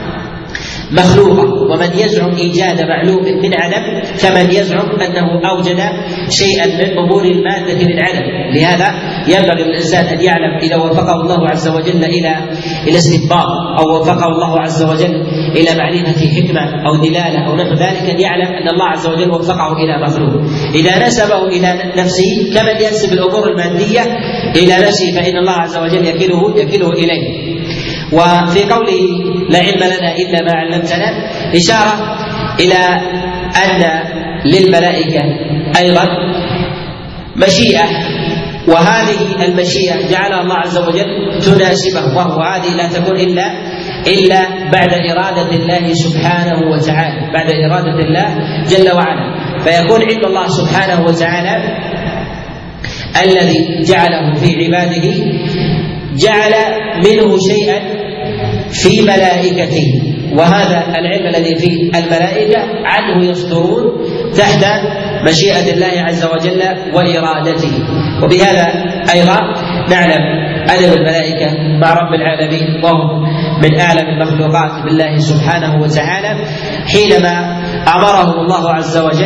مخلوقة، ومن يزعم إيجاد معلوم من عدم كمن يزعم أنه أوجد شيئا من أمور المادة من عدم. لهذا ينبغي للإنسان أن يعلم إذا وفقه الله عز وجل إلى إلى استنباط أو وفقه الله عز وجل إلى معرفة حكمة أو دلالة أو نحو ذلك أن يعلم أن الله عز وجل وفقه إلى مخلوق. إذا نسبه إلى نفسه كمن ينسب الأمور المادية إلى نفسه فإن الله عز وجل يكله يكله إليه. وفي قوله لا علم لنا إلا ما علمتنا إشارة إلى أن للملائكة أيضا مشيئة، وهذه المشيئة جعلها الله عز وجل تناسبه، وهو هذه لا تكون إلا إلا بعد إرادة الله سبحانه وتعالى، بعد إرادة الله جل وعلا. فيكون علم الله سبحانه وتعالى الذي جعله في عباده جعل منه شيئا في ملائكته، وهذا العلم الذي في الملائكة عنه يصدرون تحت مشيئة الله عز وجل وإرادته. وبهذا أيضا نعلم أدب الملائكة مع رب العالمين وهم من أعلم المخلوقات بالله سبحانه وتعالى، حينما أمرهم الله عز وجل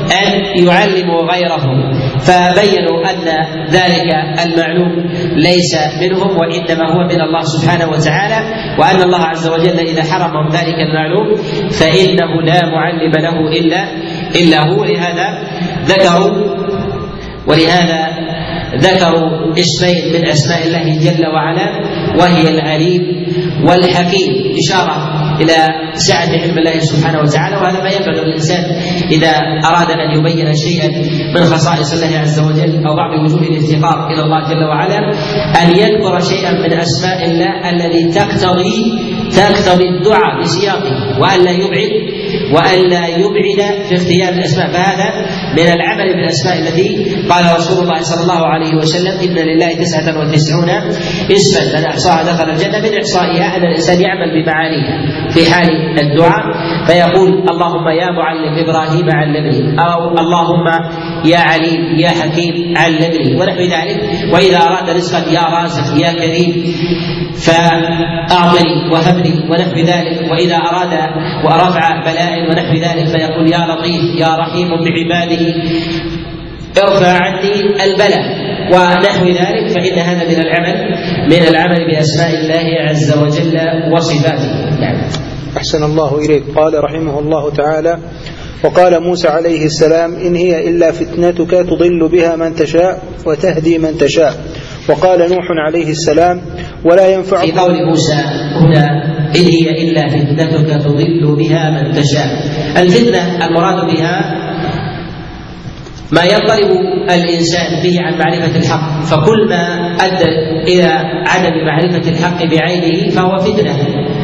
أن يعلموا غيرهم، فبينوا أن ذلك المعلوم ليس منهم وإنما هو من الله سبحانه وتعالى، وأن الله عز وجل إذا حرمهم ذلك المعلوم فإنه لا معلم له إلا إلا هو. لهذا ذكروا ولهذا ذكروا اسمين من أسماء الله جل وعلا، وهي العليم والحكيم، إشارة إلى سعة علم الله سبحانه وتعالى. وهذا ما ينبغي الإنسان إذا أراد أن يبين شيئا من خصائص الله عز وجل أو بعض وجوه الافتقار إلى الله جل وعلا أن يذكر شيئا من أسماء الله الذي تقتضي تقتضي الدعاء بسياقه، وألا يبعد وألا يبعد في اختيار الأسماء. فهذا من العمل بالأسماء التي قال رسول الله صلى الله عليه وسلم: إن لله تسعة وتسعون اسما من أحصاها دخل الجنة. من إحصائها أن الإنسان يعمل بمعانيها في حال الدعاء، فيقول: اللهم يا معلم إبراهيم علمني، أو اللهم يا عليم يا حكيم علمني، ونحو ذلك. وإذا أراد رزقا: يا رازق يا كريم فأعطني وهبني، ونحو ذلك. وإذا أراد ورفع بلاء ونحو ذلك فيقول: يا لطيف يا رحيم بعباده ارفع عني البلاء، ونحو ذلك. فإن هذا من العمل من العمل بأسماء الله عز وجل وصفاته. نعم. أحسن الله إليك. قال رحمه الله تعالى: وقال موسى عليه السلام: إن هي إلا فتنتك تضل بها من تشاء وتهدي من تشاء. وقال نوح عليه السلام: ولا ينفع. في قول موسى هنا: إن هي إلا فتنتك تضل بها من تشاء. الفتنة المراد بها ما يضطرب الإنسان به عن معرفة الحق، فكل ما أدى إلى عدم معرفة الحق بعينه فهو فتنة.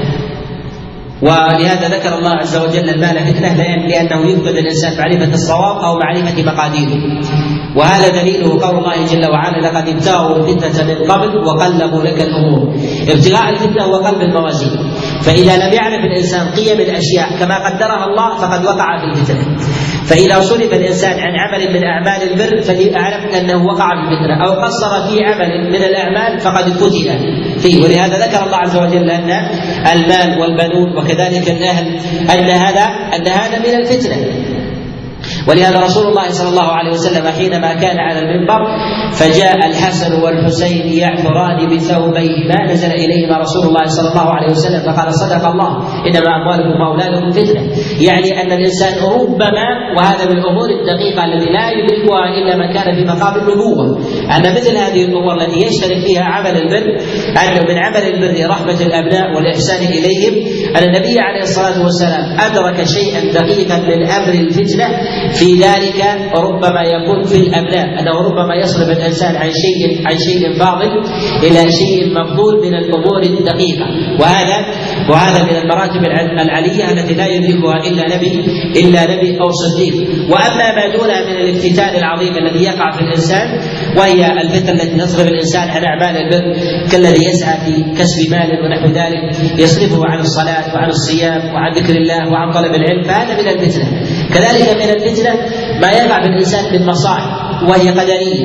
ولهذا ذكر الله عز وجل المال فتنة لأنه يفقد الإنسان معرفة الصواب أو معرفة مقاديره. وهذا دليله قول الله جل وعلا: لقد ابتغوا الفتنة من قبل وقلبوا لك الأمور. ابتغاء الفتنة هو قلب الموازين، فإذا لم يعرف الإنسان قيم الأشياء كما قدرها الله فقد وقع في الفتنة. فإذا صرف الإنسان عن عمل من أعمال البر فليعلم أنه وقع في الفتنة، أو قصر في عمل من الأعمال فقد فتن فيه. ولهذا ذكر الله عز وجل أن المال والبنون وكذلك الأهل أن هذا أن هذا من الفتنة. ولهذا رسول الله صلى الله عليه وسلم حينما كان على المنبر فجاء الحسن والحسين يعثران بثوبيهما نزل إليهما رسول الله صلى الله عليه وسلم فقال: صدق الله، إنما أموالكم وأولادكم فتنة. يعني أن الإنسان ربما، وهذا من الأمور الدقيقة التي لا يدركها إلا من كان في مقام النبوة، أن مثل هذه الأمور التي يشترك فيها عمل البر، أن من عمل البر رحمة الأبناء والإحسان إليهم. أن النبي عليه الصلاة والسلام أدرك شيئا دقيقا من أمر الفتنة في ذلك، ربما يكون في الأبناء، أنه ربما يصرف الإنسان عن شيء عن شيء فاضل إلى شيء مفضول من الأمور الدقيقة. وهذا وهذا من المراتب العلية التي لا يدركها إلا نبي إلا نبي أو صديق. وأما ما دونها من الافتتان العظيم الذي يقع في الإنسان، وهي الفتن التي تصرف الإنسان عن أعمال البر، كالذي يسعى في كسب مال ونحو ذلك يصرفه عن الصلاة وعن الصيام وعن ذكر الله وعن طلب العلم، فهذا من الفتنة. كذلك من الفتنة ما يقع في الإنسان من مصائب وهي قدرية،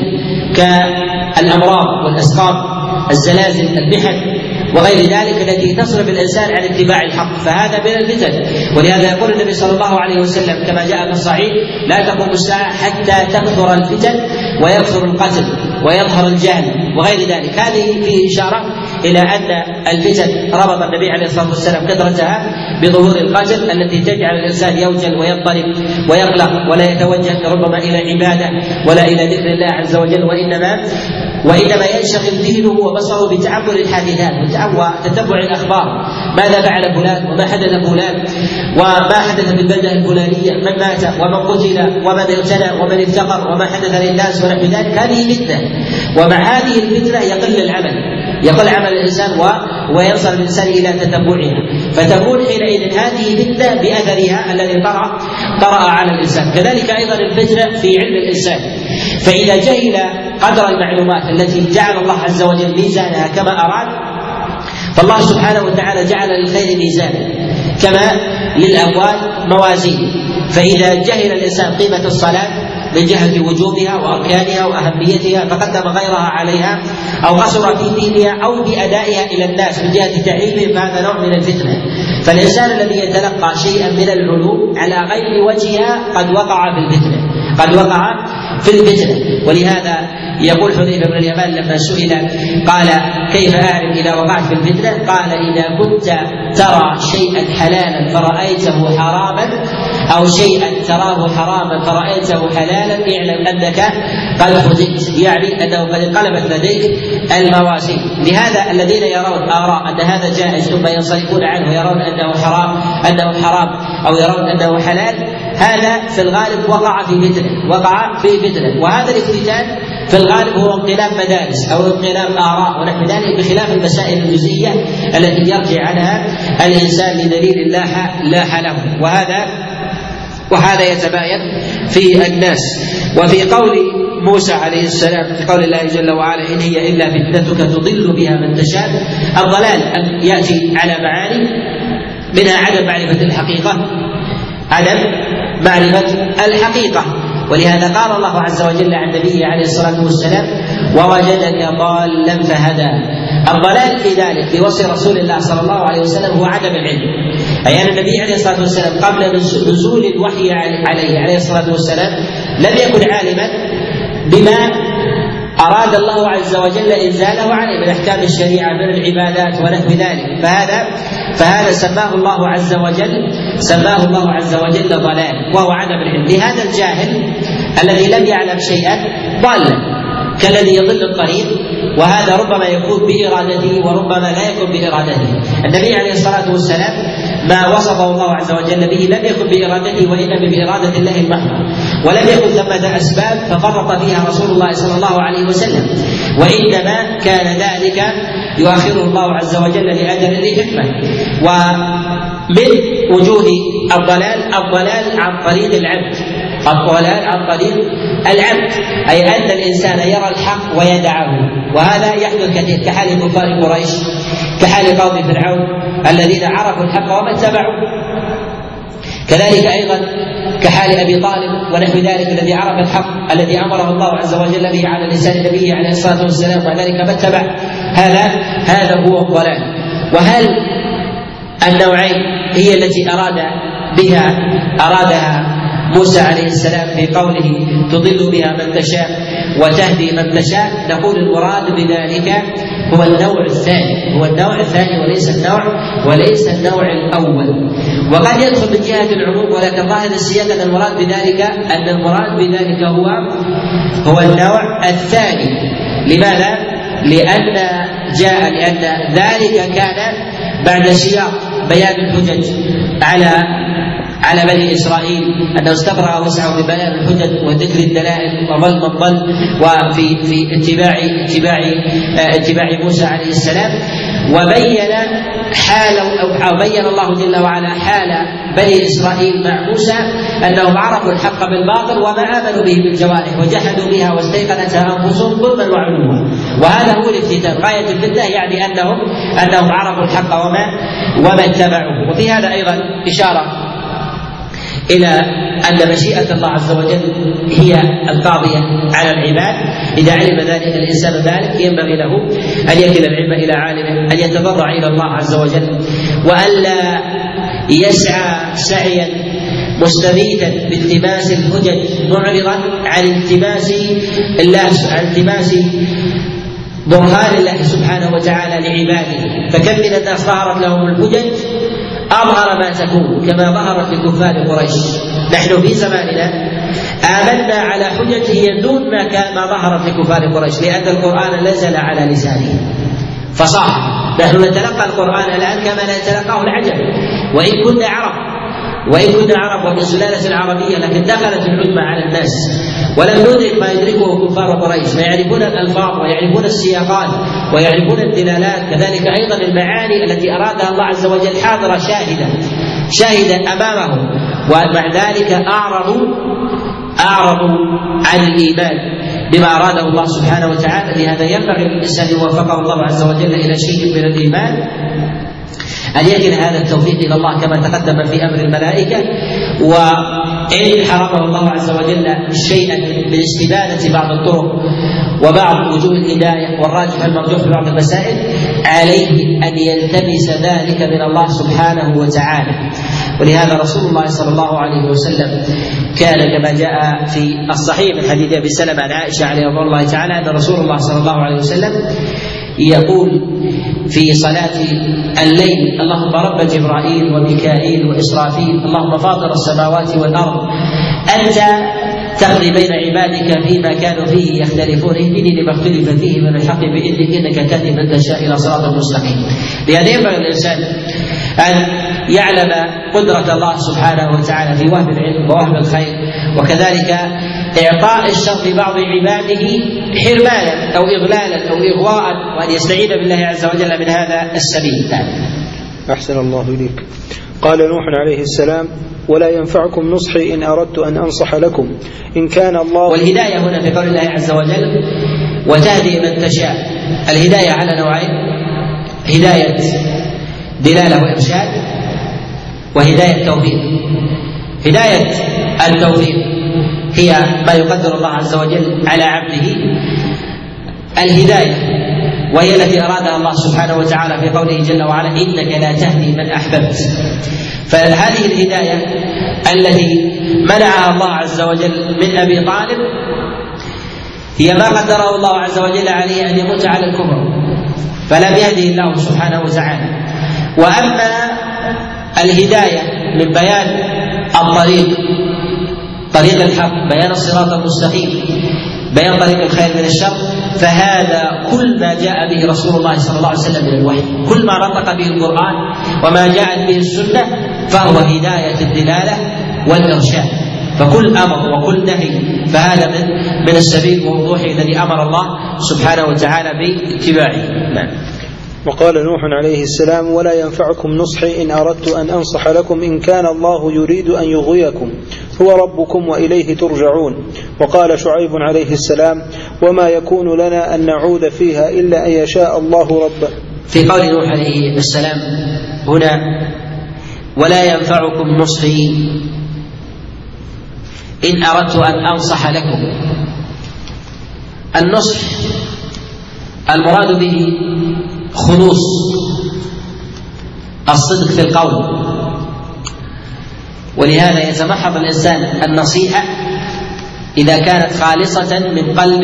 كالأمراض والأسقام، الزلازل، المحن وغير ذلك التي تصرف الإنسان عن اتباع الحق، فهذا من الفتن. ولهذا يقول النبي صلى الله عليه وسلم كما جاء في الصحيح: لا تقوم الساعة حتى تكثر الفتن ويكثر القتل ويظهر الجهل وغير ذلك. هذه فيه إشارة إلى أن الفتن ربط النبي عليه الصلاة والسلام كثرتها بظهور القتل التي تجعل الإنسان يوجل ويضطرب ويقلق ولا يتوجه ربما إلى عبادة ولا إلى ذكر الله عز وجل، وإنما وإنما ينشغل ذهنه وبصره بتعبر الحادثات وتتبع الأخبار، ماذا فعل فلان وما حدث فلان وما حدث في البلدة الفلانية، من مات ومن قتل ومن ابتلى ومن افتقر وما حدث للناس ونحو ذلك. هذه فتنة، ومع هذه الفتنة يقل العمل يقل عمل الإنسان و... ويصل الإنسان إلى تتبعها، فتكون حينئذ هذه فتنة بأثرها الذي طرأ طرأ على الإنسان. كذلك أيضا الفتنة في علم الإنسان، فإذا جهل قدر المعلومات التي جعل الله عز وجل ميزانها كما أراد، فالله سبحانه وتعالى جعل للخير ميزانا كما للأموال موازين. فإذا جهل الإنسان قيمة الصلاة من جهة وجوبها وأركانها وأهميتها فقدم غيرها عليها، أو قصر في دينها أو بأدائها إلى الناس من جهة تعليمهم، فهذا نوع من الفتنة. فالإنسان الذي يتلقى شيئا من العلوم على غير وجهها قد وقع في الفتنة. قد وقع في الفتنة. ولهذا يقول حذيفة بن اليمان لما سئل قال: كيف أعرف إذا وقعت في الفتنة؟ قال: إذا كنت ترى شيئا حلالا فرأيته حراما، أو شيئا تراه حراما فرأيته حلالا، اعلم أنك قد فتنت، يعني أنه قد انقلبت لديك الموازين. لهذا الذين يرون آراء أن هذا جائز ثم ينصرفون عنه ويرون أنه حرام أنه حرام أو يرون أنه حلال، هذا في الغالب وقع في فتنة وقع في فتنة وهذا الافتتان في الغالب هو انقلاب مدارس أو انقلاب آراء ونحو ذلك، بخلاف المسائل الجزئية التي يرجع عنها الإنسان لدليل لاح لاح له، وهذا وهذا يتباين في الناس. وفي قول موسى عليه السلام في قول الله جل وعلا: إن هي إلا فتنتك تضل بها من تشاء، الضلال أن يأتي على معاني منها عدم معرفة الحقيقة عدم معرفة الحقيقة ولهذا قال الله عز وجل عن نبيه عليه الصلاة والسلام: ووجدك ضالا فهدى. الضلال في ذلك في وصف رسول الله صلى الله عليه وسلم هو عدم العلم، أي أن النبي عليه الصلاة والسلام قبل نزول الوحي عليه عليه الصلاة والسلام لم يكن عالما بما أراد الله عز وجل إنزاله عليه من أحكام الشريعة من العبادات ونحو ذلك، فهذا فهذا سماه الله عز وجل سماه الله عز وجل ضلال وهو عدم العلم. لهذا الجاهل الذي لم يعلم شيئا ضل كالذي يضل الطريق، وهذا ربما يكون بإرادته وربما لا يكون بإرادته. النبي عليه الصلاة والسلام ما وصفه الله عز وجل به لم يكن بإرادته وإنما بإرادة الله المحضة، ولم يكن ثمة أسباب ففرط فيها رسول الله صلى الله عليه وسلم، وإنما كان ذلك يؤخره الله عز وجل لأجل لحكمة. ومن وجوه الضلال الضلال عن طريق العبد الضلال عن طريق العبد أي أن الإنسان يرى الحق ويدعه، وهذا يحدث كثير كحال كفار قريش كحال قوم فرعون الذين عرفوا الحق وما اتبعوا، كذلك أيضا كحال أبي طالب ونحو ذلك الذي عرف الحق الذي أمره الله عز وجل به على لسان نبيه عليه الصلاة والسلام وذلك ما اتبع. هذا هذا هو الضلال. وهل النوعين هي التي أراد بها أرادها موسى عليه السلام في قوله تضل بها من تشاء وتهدي من تشاء؟ نقول المراد بذلك هو النوع الثاني هو النوع الثاني وليس النوع وليس النوع الأول. وقد يدخل من جهة العموم، ولكن ظاهر السياق أن المراد بذلك أن المراد بذلك هو هو النوع الثاني. لماذا؟ لأن جاء لأن ذلك كان بعد سياق بيان الحجج على على بني إسرائيل أنه استبرأ وسعه ببيان الحجج وذكر الدلائل وظل من ضل وفي في اتباع اتباع اتباع موسى عليه السلام، وبين حال أو بين الله جل وعلا حال بني إسرائيل مع موسى أنهم عرفوا الحق بالباطل وما آمنوا به بالجوارح وجحدوا بها واستيقنتها أنفسهم ظلما وعلوا، وهذا هو الافتتان. غاية الفتنة يعني أنهم أنهم عرفوا الحق وما وما اتبعوه. وفي هذا أيضا إشارة إلى أن مشيئة الله عز وجل هي القاضية على العباد. إذا علم ذلك الإنسان ذلك ينبغي له أن يكل العلم إلى عالمه، أن يتضرع إلى الله عز وجل، وألا يسعى سعيا مستميتا بالتماس الحجج معرضا عن التماس الله عن التماس برهان الله سبحانه وتعالى لعباده. فكم من الناس ظهرت لهم الحجج أظهر ما تكون كما ظهرت لكفار قريش. نحن في زماننا آمنا على حجج هي دون ما كان ما ظهرت لكفار قريش، لأن القرآن نزل على لسانه فصاح. نحن نتلقى القرآن الآن كما لا يتلقاه العجم، وإن كنا عرب وإن كنا عرب ومن سلالة العربية، لكن دخلت العجمة على الناس ولم ندرك ما يدركه كفار قريش، فيعرفون الألفاظ ويعرفون السياقات ويعرفون الدلالات، كذلك أيضا المعاني التي أرادها الله عز وجل حاضرة شاهدة شاهدة أمامهم، ومع ذلك أعرضوا أعرضوا عن الإيمان بما أراده الله سبحانه وتعالى. لهذا ينبغي للإنسان يوفقه الله عز وجل إلى شيء من الإيمان أن يجد هذا التوفيق إلى الله كما تقدم في أمر الملائكة. وإن حرمه الله عز وجل شيئا من استبانة بعض الطرق وبعض وجوه الهداية والراجح المرجوح في بعض المسائل، عليه أن يلتمس ذلك من الله سبحانه وتعالى. ولهذا رسول الله صلى الله عليه وسلم كان كما جاء في الصحيح من حديث أبي سلمة عن عائشة عليه رضي الله تعالى أن رسول الله صلى الله عليه وسلم يقول في صلاة الليل: اللهم رب جبرائيل وميكائيل وإسرافيل، اللهم فاطر السماوات والأرض، أنت تقضي بين عبادك فيما كانوا فيه يختلفون، اهدني لما اختلف فيه من الحق بإذنك إنك تهدي من تشاء إلى صراط مستقيم. لهذا ينبغي الإنسان أن يعلم قدرة الله سبحانه وتعالى في وهب العلم ووهب الخير، وكذلك إعطاء الشر لبعض عباده حرمانا أو إغلالا أو إغواء، وأن يستعين بالله عز وجل من هذا السبيل. أحسن الله إليك. قال نوح عليه السلام: ولا ينفعكم نصحي إن أردت أن أنصح لكم إن كان الله. والهداية هنا في قول الله عز وجل: وتهدي من تشاء. الهداية على نوعين: هداية دلالة وإرشاد، وهداية توفيق. هداية التوفيق هي ما يقدر الله عز وجل على عبده الهداية، وهي التي أرادها الله سبحانه وتعالى في قوله جل وعلا: إنك لا تهدي من أحببت. فهذه الهداية التي منعها الله عز وجل من أبي طالب هي ما قدره الله عز وجل عليه أن يموت على الكفر، فلم يهده الله سبحانه وتعالى. وأما الهداية من بيان الطريق، طريق الحق، بيان الصراط المستقيم، بيان طريق الخير من الشر، فهذا كل ما جاء به رسول الله صلى الله عليه وسلم من الوحي، كل ما نطق به القرآن وما جاءت به السنة فهو هداية الدلالة والإرشاد. فكل أمر وكل نهي فهذا من من السبيل ووضوحه الذي أمر الله سبحانه وتعالى باتباعه. نعم. وقال نوح عليه السلام: ولا ينفعكم نصحي إن أردت أن أنصح لكم إن كان الله يريد أن يغويكم هو ربكم وإليه ترجعون. وقال شعيب عليه السلام: وما يكون لنا أن نعود فيها إلا أن يشاء الله رب. في قول نوح عليه السلام هنا: ولا ينفعكم نصحي إن أردت أن أنصح لكم. النصح المراد به خلوص الصدق في القول، ولهذا يتمحض الإنسان النصيحة إذا كانت خالصة من قلب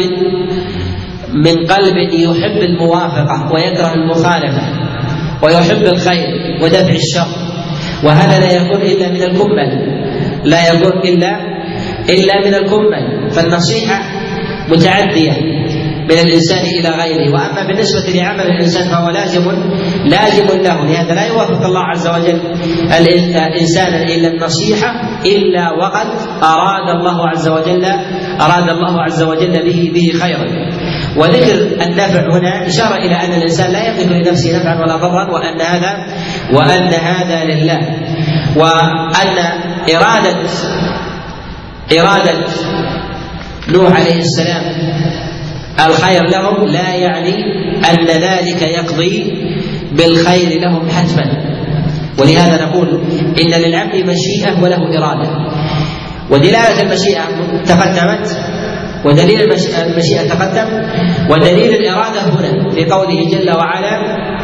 من قلب يحب الموافقة ويكره المخالفة ويحب الخير ودفع الشر، وهذا لا يكون إلا من الكمل، لا يكون إلا إلا من الكمل. فالنصيحة متعدية من الإنسان إلى غيره. وأما بالنسبة لعمل الإنسان فهو لازم لازم له، لهذا لا يوافق الله عز وجل الإنسان إلا النصيحة إلا وقد أراد الله عز وجل أراد الله عز وجل به به خيرا. وذكر النفع هنا إشارة إلى أن الإنسان لا يملك لنفسه نفعا ولا ضرا، وأن هذا وأن هذا لله، وأن إرادة إرادة نوح عليه السلام الخير لهم لا يعني أن ذلك يقضي بالخير لهم حتما. ولهذا نقول إن للعبد مشيئة وله إرادة، ودلالة المشيئة تقدمت ودليل المشيئة تقدم، ودليل الإرادة هنا في قوله جل وعلا: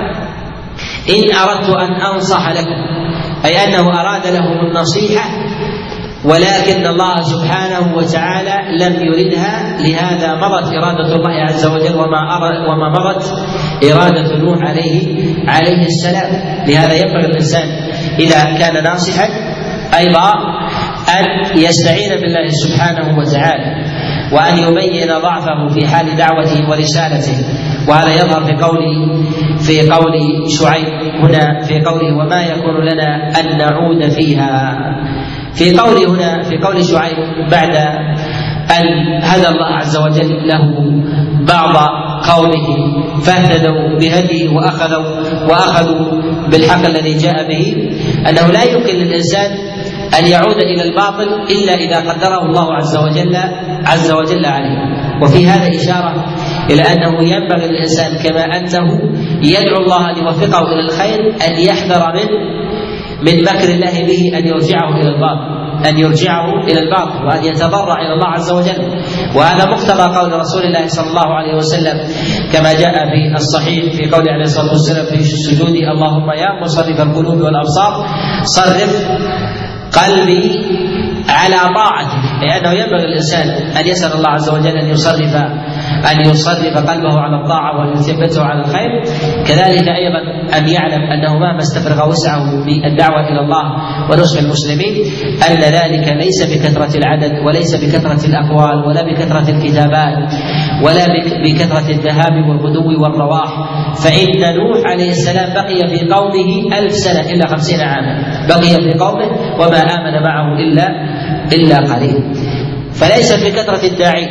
إن أردت أن أنصح لكم، أي أنه أراد لهم النصيحة ولكن الله سبحانه وتعالى لم يردها، لهذا مضت إرادة الله عز وجل وما وما مضت إرادة نوح عليه عليه السلام. لهذا ينبغي الإنسان إذا كان ناصحا أيضا أن يستعين بالله سبحانه وتعالى، وأن يبين ضعفه في حال دعوته ورسالته. وهذا يظهر في قول في قول شعيب هنا في قوله: وما يكون لنا أن نعود فيها. في قوله هنا في قول شعيب بعد أن هدى الله عز وجل له بعض قومه فاهتدوا بهديه وأخذوا وأخذوا بالحق الذي جاء به، أنه لا يمكن للإنسان أن يعود إلى الباطل إلا إذا قدره الله عز وجل عز وجل عليه. وفي هذا إشارة إلى أنه ينبغي للإنسان كما أنه يدعو الله أن يوفقه إلى الخير أن يحذر منه من مكر الله به أن يرجعه إلى الباطل أن يرجعه إلى الباطل وأن يتضرع إلى الله عز وجل. وهذا مقتضى قول رسول الله صلى الله عليه وسلم كما جاء في الصحيح في قول عليه الصلاة والسلام في السجود: اللهم يا مصرف القلوب والأبصار صرف قلبي على طاعتك، لأنه ينبغي الإنسان أن يسأل الله عز وجل أن يصرف أن يصرف قلبه على الطاعة وأن يثبته على الخير. كذلك أيضا أن يعلم أنه مهما استفرغ وسعه بالدعوة إلى الله ونصح المسلمين أن ذلك ليس بكثرة العدد وليس بكثرة الأقوال ولا بكثرة الكتابات ولا بكثرة الذهاب والغدو والرواح. فإن نوح عليه السلام بقي في قومه ألف سنة إلا خمسين عاما، بقي في قومه وما آمن معه إلا إلا قليل. فليس بكثرة الداعين.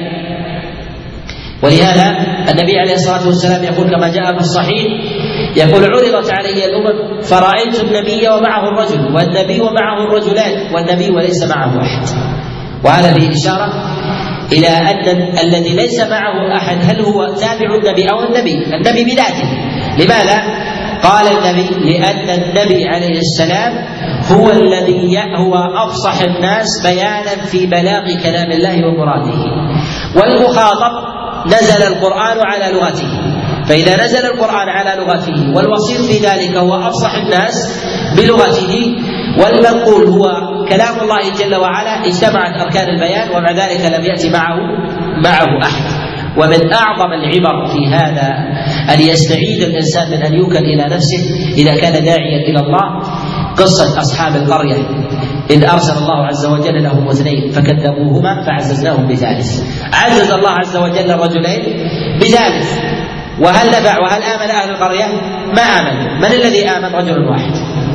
ولهذا النبي عليه الصلاة والسلام يقول كما جاء في الصحيح، يقول: عرضت علي الأمم فرأيت النبي ومعه الرجل والنبي ومعه الرجلان والنبي وليس معه أحد. وهذا فيه إشارة إلى أن الذي ليس معه أحد هل هو تابع النبي أو النبي؟ النبي بذاته. لماذا؟ قال النبي: لأن النبي عليه السلام هو الذي هو أفصح الناس بيانا في بلاغ كلام الله ومراده، والمخاطب نزل القرآن على لغته، فإذا نزل القرآن على لغته والوصيف في ذلك هو أفصح الناس بلغته، والمنقول هو كلام الله جل وعلا، اجتمعت أركان البيان، ومع ذلك لم يأتي معه معه أحد. ومن أعظم العبر في هذا أن يستعيد الإنسان من أن يوكل إلى نفسه إذا كان داعيا إلى الله قصة أصحاب القرية إذ أرسل الله عز وجل لهم اثنين فكذبوهما فعززناهم بثالث. عزز الله عز وجل الرجلين بثالث. وهل نفع وهل آمن أهل القرية؟ ما آمن. من الذي آمن؟ رجل واحد.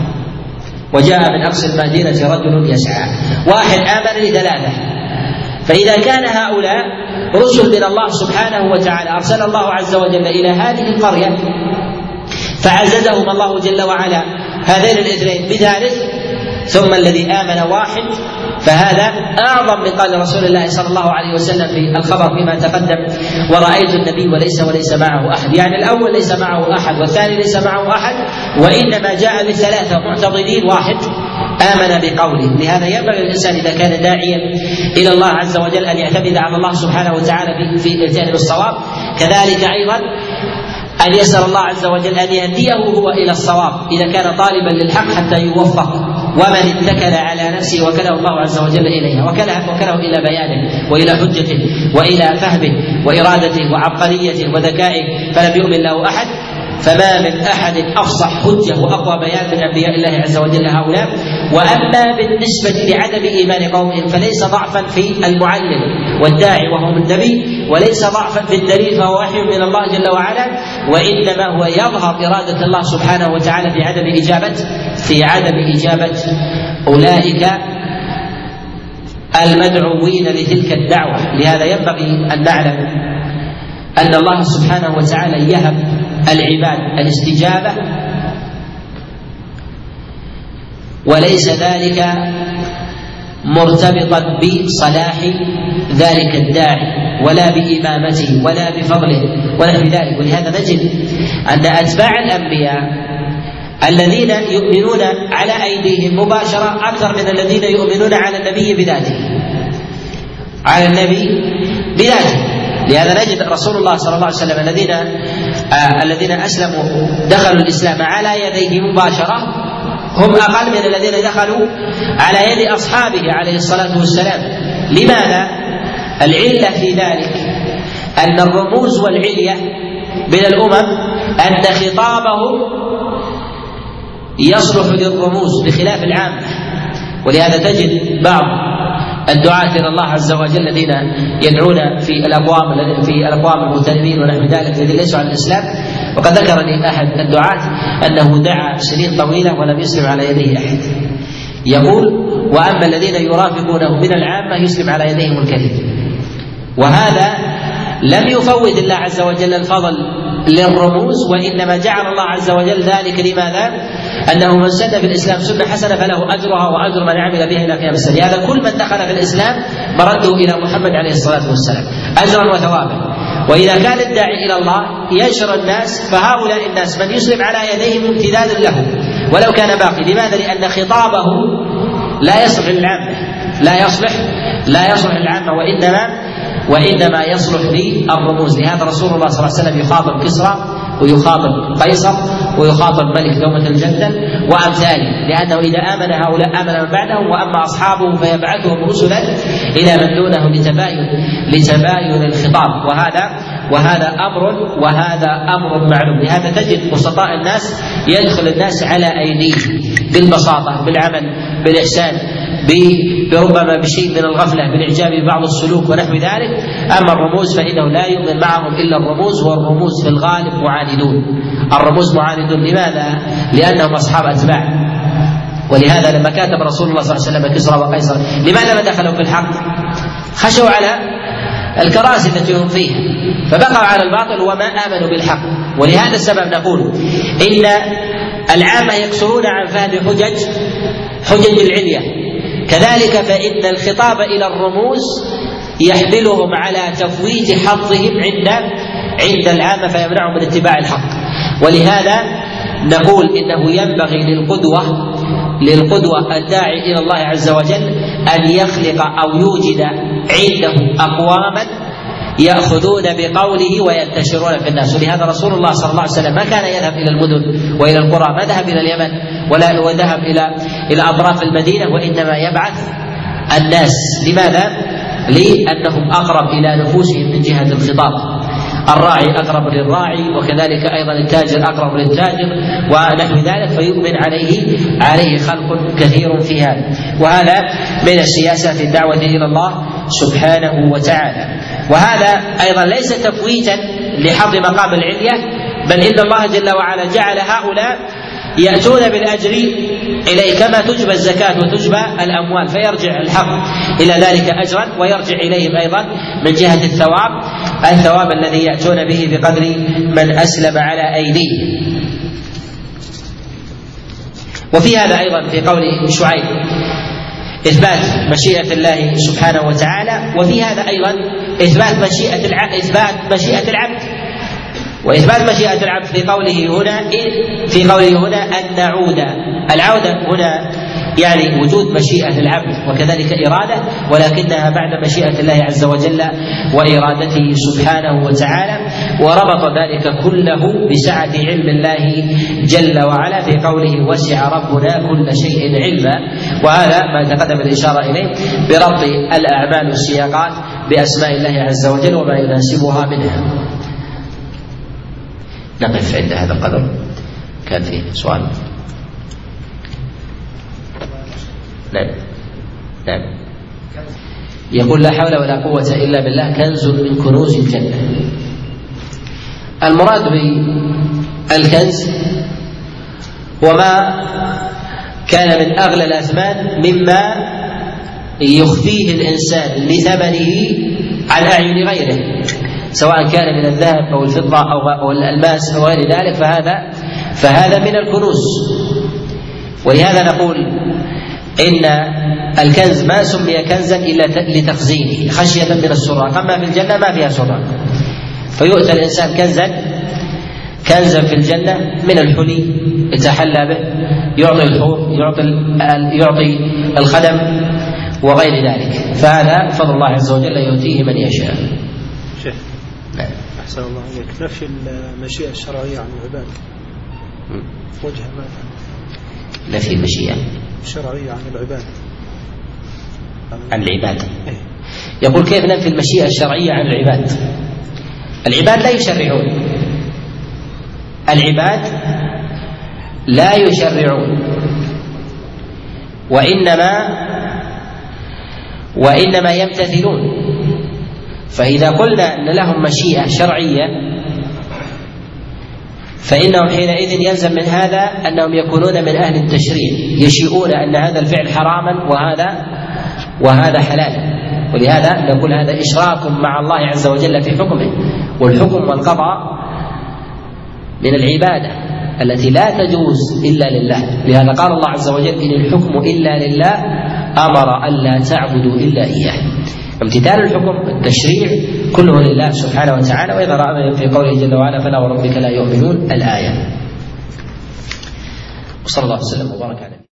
وجاء من أقصى المدينة رجل يسعى، واحد آمن لثلاثة. فإذا كان هؤلاء رسل من الله سبحانه وتعالى أرسل الله عز وجل إلى هذه القرية فعززهم الله جل وعلا هذين الاثنين بثالث، ثم الذي آمن واحد، فهذا أعظم من قال رسول الله صلى الله عليه وسلم في الخبر فيما تقدم: ورأيت النبي وليس وليس معه أحد. يعني الأول ليس معه أحد والثاني ليس معه أحد، وإنما جاء بالثلاثة معتضدين، واحد آمن بقوله. لهذا ينبغي الإنسان إذا كان داعيا إلى الله عز وجل أن يعتمد على الله سبحانه وتعالى في جانب الصواب. كذلك أيضا أن يسأل الله عز وجل أن يهديه هو إلى الصواب إذا كان طالبا للحق حتى يوفق. ومن اتكل على نفسه وكله الله عز وجل إليها، وكله, وكله إلى بيانه وإلى حجته وإلى فهمه وإرادته وعبقريته وذكائه فلم يؤمن له أحد. فما من أحد أفصح حجة وأقوى بيان من أنبياء الله عز وجل هؤلاء. وأما بالنسبة لعدم إيمان قومهم فليس ضعفا في المعلم والداعي وهم النبي، وليس ضعفا في الدليل فهو وحي من الله جل وعلا، وإنما هو يظهر إرادة الله سبحانه وتعالى في عدم إجابة في عدم إجابة أولئك المدعوين لتلك الدعوة. لهذا ينبغي أن نعلم أن الله سبحانه وتعالى يهب العباد الاستجابة، وليس ذلك مرتبطا بصلاح ذلك الداعي ولا بإمامته ولا بفضله ولا بذلك. ولهذا نجد أن أتباع الأنبياء الذين يؤمنون على أيديهم مباشرة أكثر من الذين يؤمنون على النبي بذاته على النبي بذاته. لهذا نجد رسول الله صلى الله عليه وسلم الذين آه الذين أسلموا دخلوا الإسلام على يديه مباشرة هم أقل من الذين دخلوا على يد أصحابه عليه الصلاة والسلام. لماذا؟ العلة في ذلك أن الرموز والعلية من الأمم أن خطابهم يصلح للرموز بخلاف العامة. ولهذا تجد بعض الدعاة إلى الله عز وجل الذين يدعون في الأقوام في الأقوام المغتربين ونحو ذلك الذين ليسوا على الإسلام. وقد ذكر لي أحد الدعاة أنه دعا سنين طويلة ولم يسلم على يديه أحد. يقول: وأما الذين يرافقونه من العامة يسلم على يديهم الكثير. وهذا لم يفوت الله عز وجل الفضل للرموز، وإنما جعل الله عز وجل ذلك لماذا؟ أنه من سن في الإسلام سنة حسنة فله أجرها وأجر من عمل بها إلى قيام الساعة. هذا كل من دخل في الإسلام مرده إلى محمد عليه الصلاة والسلام أجرا وثوابا. وإذا كان الداعي إلى الله ينشر الناس فهؤلاء الناس من يسلم على يديهم امتداد له ولو كان باقي. لماذا؟ لأن خطابه لا يصلح للعامة لا يصلح لا يصلح للعامة وإنما وإنما يصلح للرموز. لهذا رسول الله صلى الله عليه وسلم يخاطب كسرى ويخاطب قيصر ويخاطب ملك دومة الجندل وأمثاله، لأنه إذا آمن هؤلاء آمن من بعدهم، وأما أصحابه فيبعثهم رسلا إلى من دونه لتباين لتباين الخطاب. وهذا وهذا أمر وهذا أمر معلوم. لهذا تجد وسطاء الناس يدخل الناس على أيديهم بالبساطة، بالعمل، بالإحسان، بربما بشيء من الغفلة، بالإعجاب ببعض السلوك ونحو ذلك. أما الرموز فإنه لا يؤمن معهم إلا الرموز، والرموز في الغالب معاندون. الرموز معاندون لماذا؟ لأنهم أصحاب أتباع. ولهذا لما كاتب رسول الله صلى الله عليه وسلم كسرى وقيصر لماذا ما دخلوا في الحق؟ خشوا على الكراسي التي هم فيها فبقوا على الباطل وما آمنوا بالحق. ولهذا السبب نقول إن العامة يكسرون عن فهم حجج حجج العلية، كذلك فإن الخطاب إلى الرموز يحملهم على تفويت حظهم عند عند العامة فيمنعهم من اتباع الحق. ولهذا نقول إنه ينبغي للقدوة للقدوة الداعي إلى الله عز وجل أن يخلق أو يوجد عنده أقواما يأخذون بقوله وينتشرون في الناس. ولهذا رسول الله صلى الله عليه وسلم ما كان يذهب إلى المدن وإلى القرى، ما ذهب إلى اليمن ولا ذهب إلى إلى أطراف المدينة، وإنما يبعث الناس. لماذا؟ لأنهم أقرب إلى نفوسهم من جهة الخطاب. الراعي أقرب للراعي، وكذلك أيضا التاجر أقرب للتاجر ونحو ذلك، فيؤمن عليه عليه خلق كثير في هذا. وهذا من السياسة الدعوة إلى الله سبحانه وتعالى. وهذا أيضا ليس تفويتا لحظ مقام العلية، بل إن الله جل وعلا جعل هؤلاء يأتون بالأجر إليه كما تجبى الزكاة وتجبى الأموال، فيرجع الحق إلى ذلك أجرا ويرجع إليهم أيضا من جهة الثواب الثواب الذي يأتون به بقدر من أسلم على أيديه. وفي هذا أيضا في قول شعيب إثبات مشيئة الله سبحانه وتعالى، وفي هذا أيضا إثبات مشيئة العبد إثبات مشيئة العبد وإثبات مشيئة العبد في قوله هنا في قوله هنا أن نعود. العودة هنا يعني وجود مشيئة العبد وكذلك إرادة، ولكنها بعد مشيئة الله عز وجل وإرادته سبحانه وتعالى. وربط ذلك كله بسعة علم الله جل وعلا في قوله وسع ربنا كل شيء علما. وهذا ما تقدم الإشارة إليه بربط الأعمال والسياقات بأسماء الله عز وجل وما يناسبها منها. نقف عند هذا القدر. كان فيه سؤال؟ نعم نعم. يقول لا حول ولا قوة إلا بالله كنز من كنوز الجنة. المراد بالكنز وما كان من أغلى الأثمان مما يخفيه الإنسان لثمنه عن أعين غيره، سواء كان من الذهب أو الفضة أو الألماس أو غير ذلك، فهذا فهذا من الكنوز. ولهذا نقول إن الكنز ما سمي كنزا إلا لتخزينه خشية من السراق، أما في الجنة ما فيها سراق، فيؤتى الإنسان كنزا كنزا في الجنة من الحلي يتحلى به، يعطي الحور، يعطي يعطي الخدم وغير ذلك، فهذا فضل الله عز وجل يؤتيه من يشاء. شيخ نعم. أحسن الله عليك. نفي المشيئة الشرعية عن العباد وجه ماذا؟ نفي المشيئة الشرعية عن العباد عن العباد إيه؟ يقول كيف ننفي المشيئة الشرعية عن العباد؟ العباد لا يشرعون، العباد لا يشرعون، وإنما وإنما يمتثلون. فإذا قلنا أن لهم مشيئة شرعية فإنهم حينئذ يلزم من هذا أنهم يكونون من أهل التشريع، يشيئون أن هذا الفعل حراما وهذا وهذا حلال. ولهذا نقول هذا إشراك مع الله عز وجل في حكمه، والحكم والقضاء من العبادة التي لا تجوز إلا لله. لهذا قال الله عز وجل إن الحكم إلا لله أمر ألا تعبدوا إلا إياه. امتثال الحكم التشريع كله لله سبحانه وتعالى. وإذا رأى في قوله جل وعلا فلا وربك لا يؤمنون الآية. وصلى الله وسلم وبارك عليه.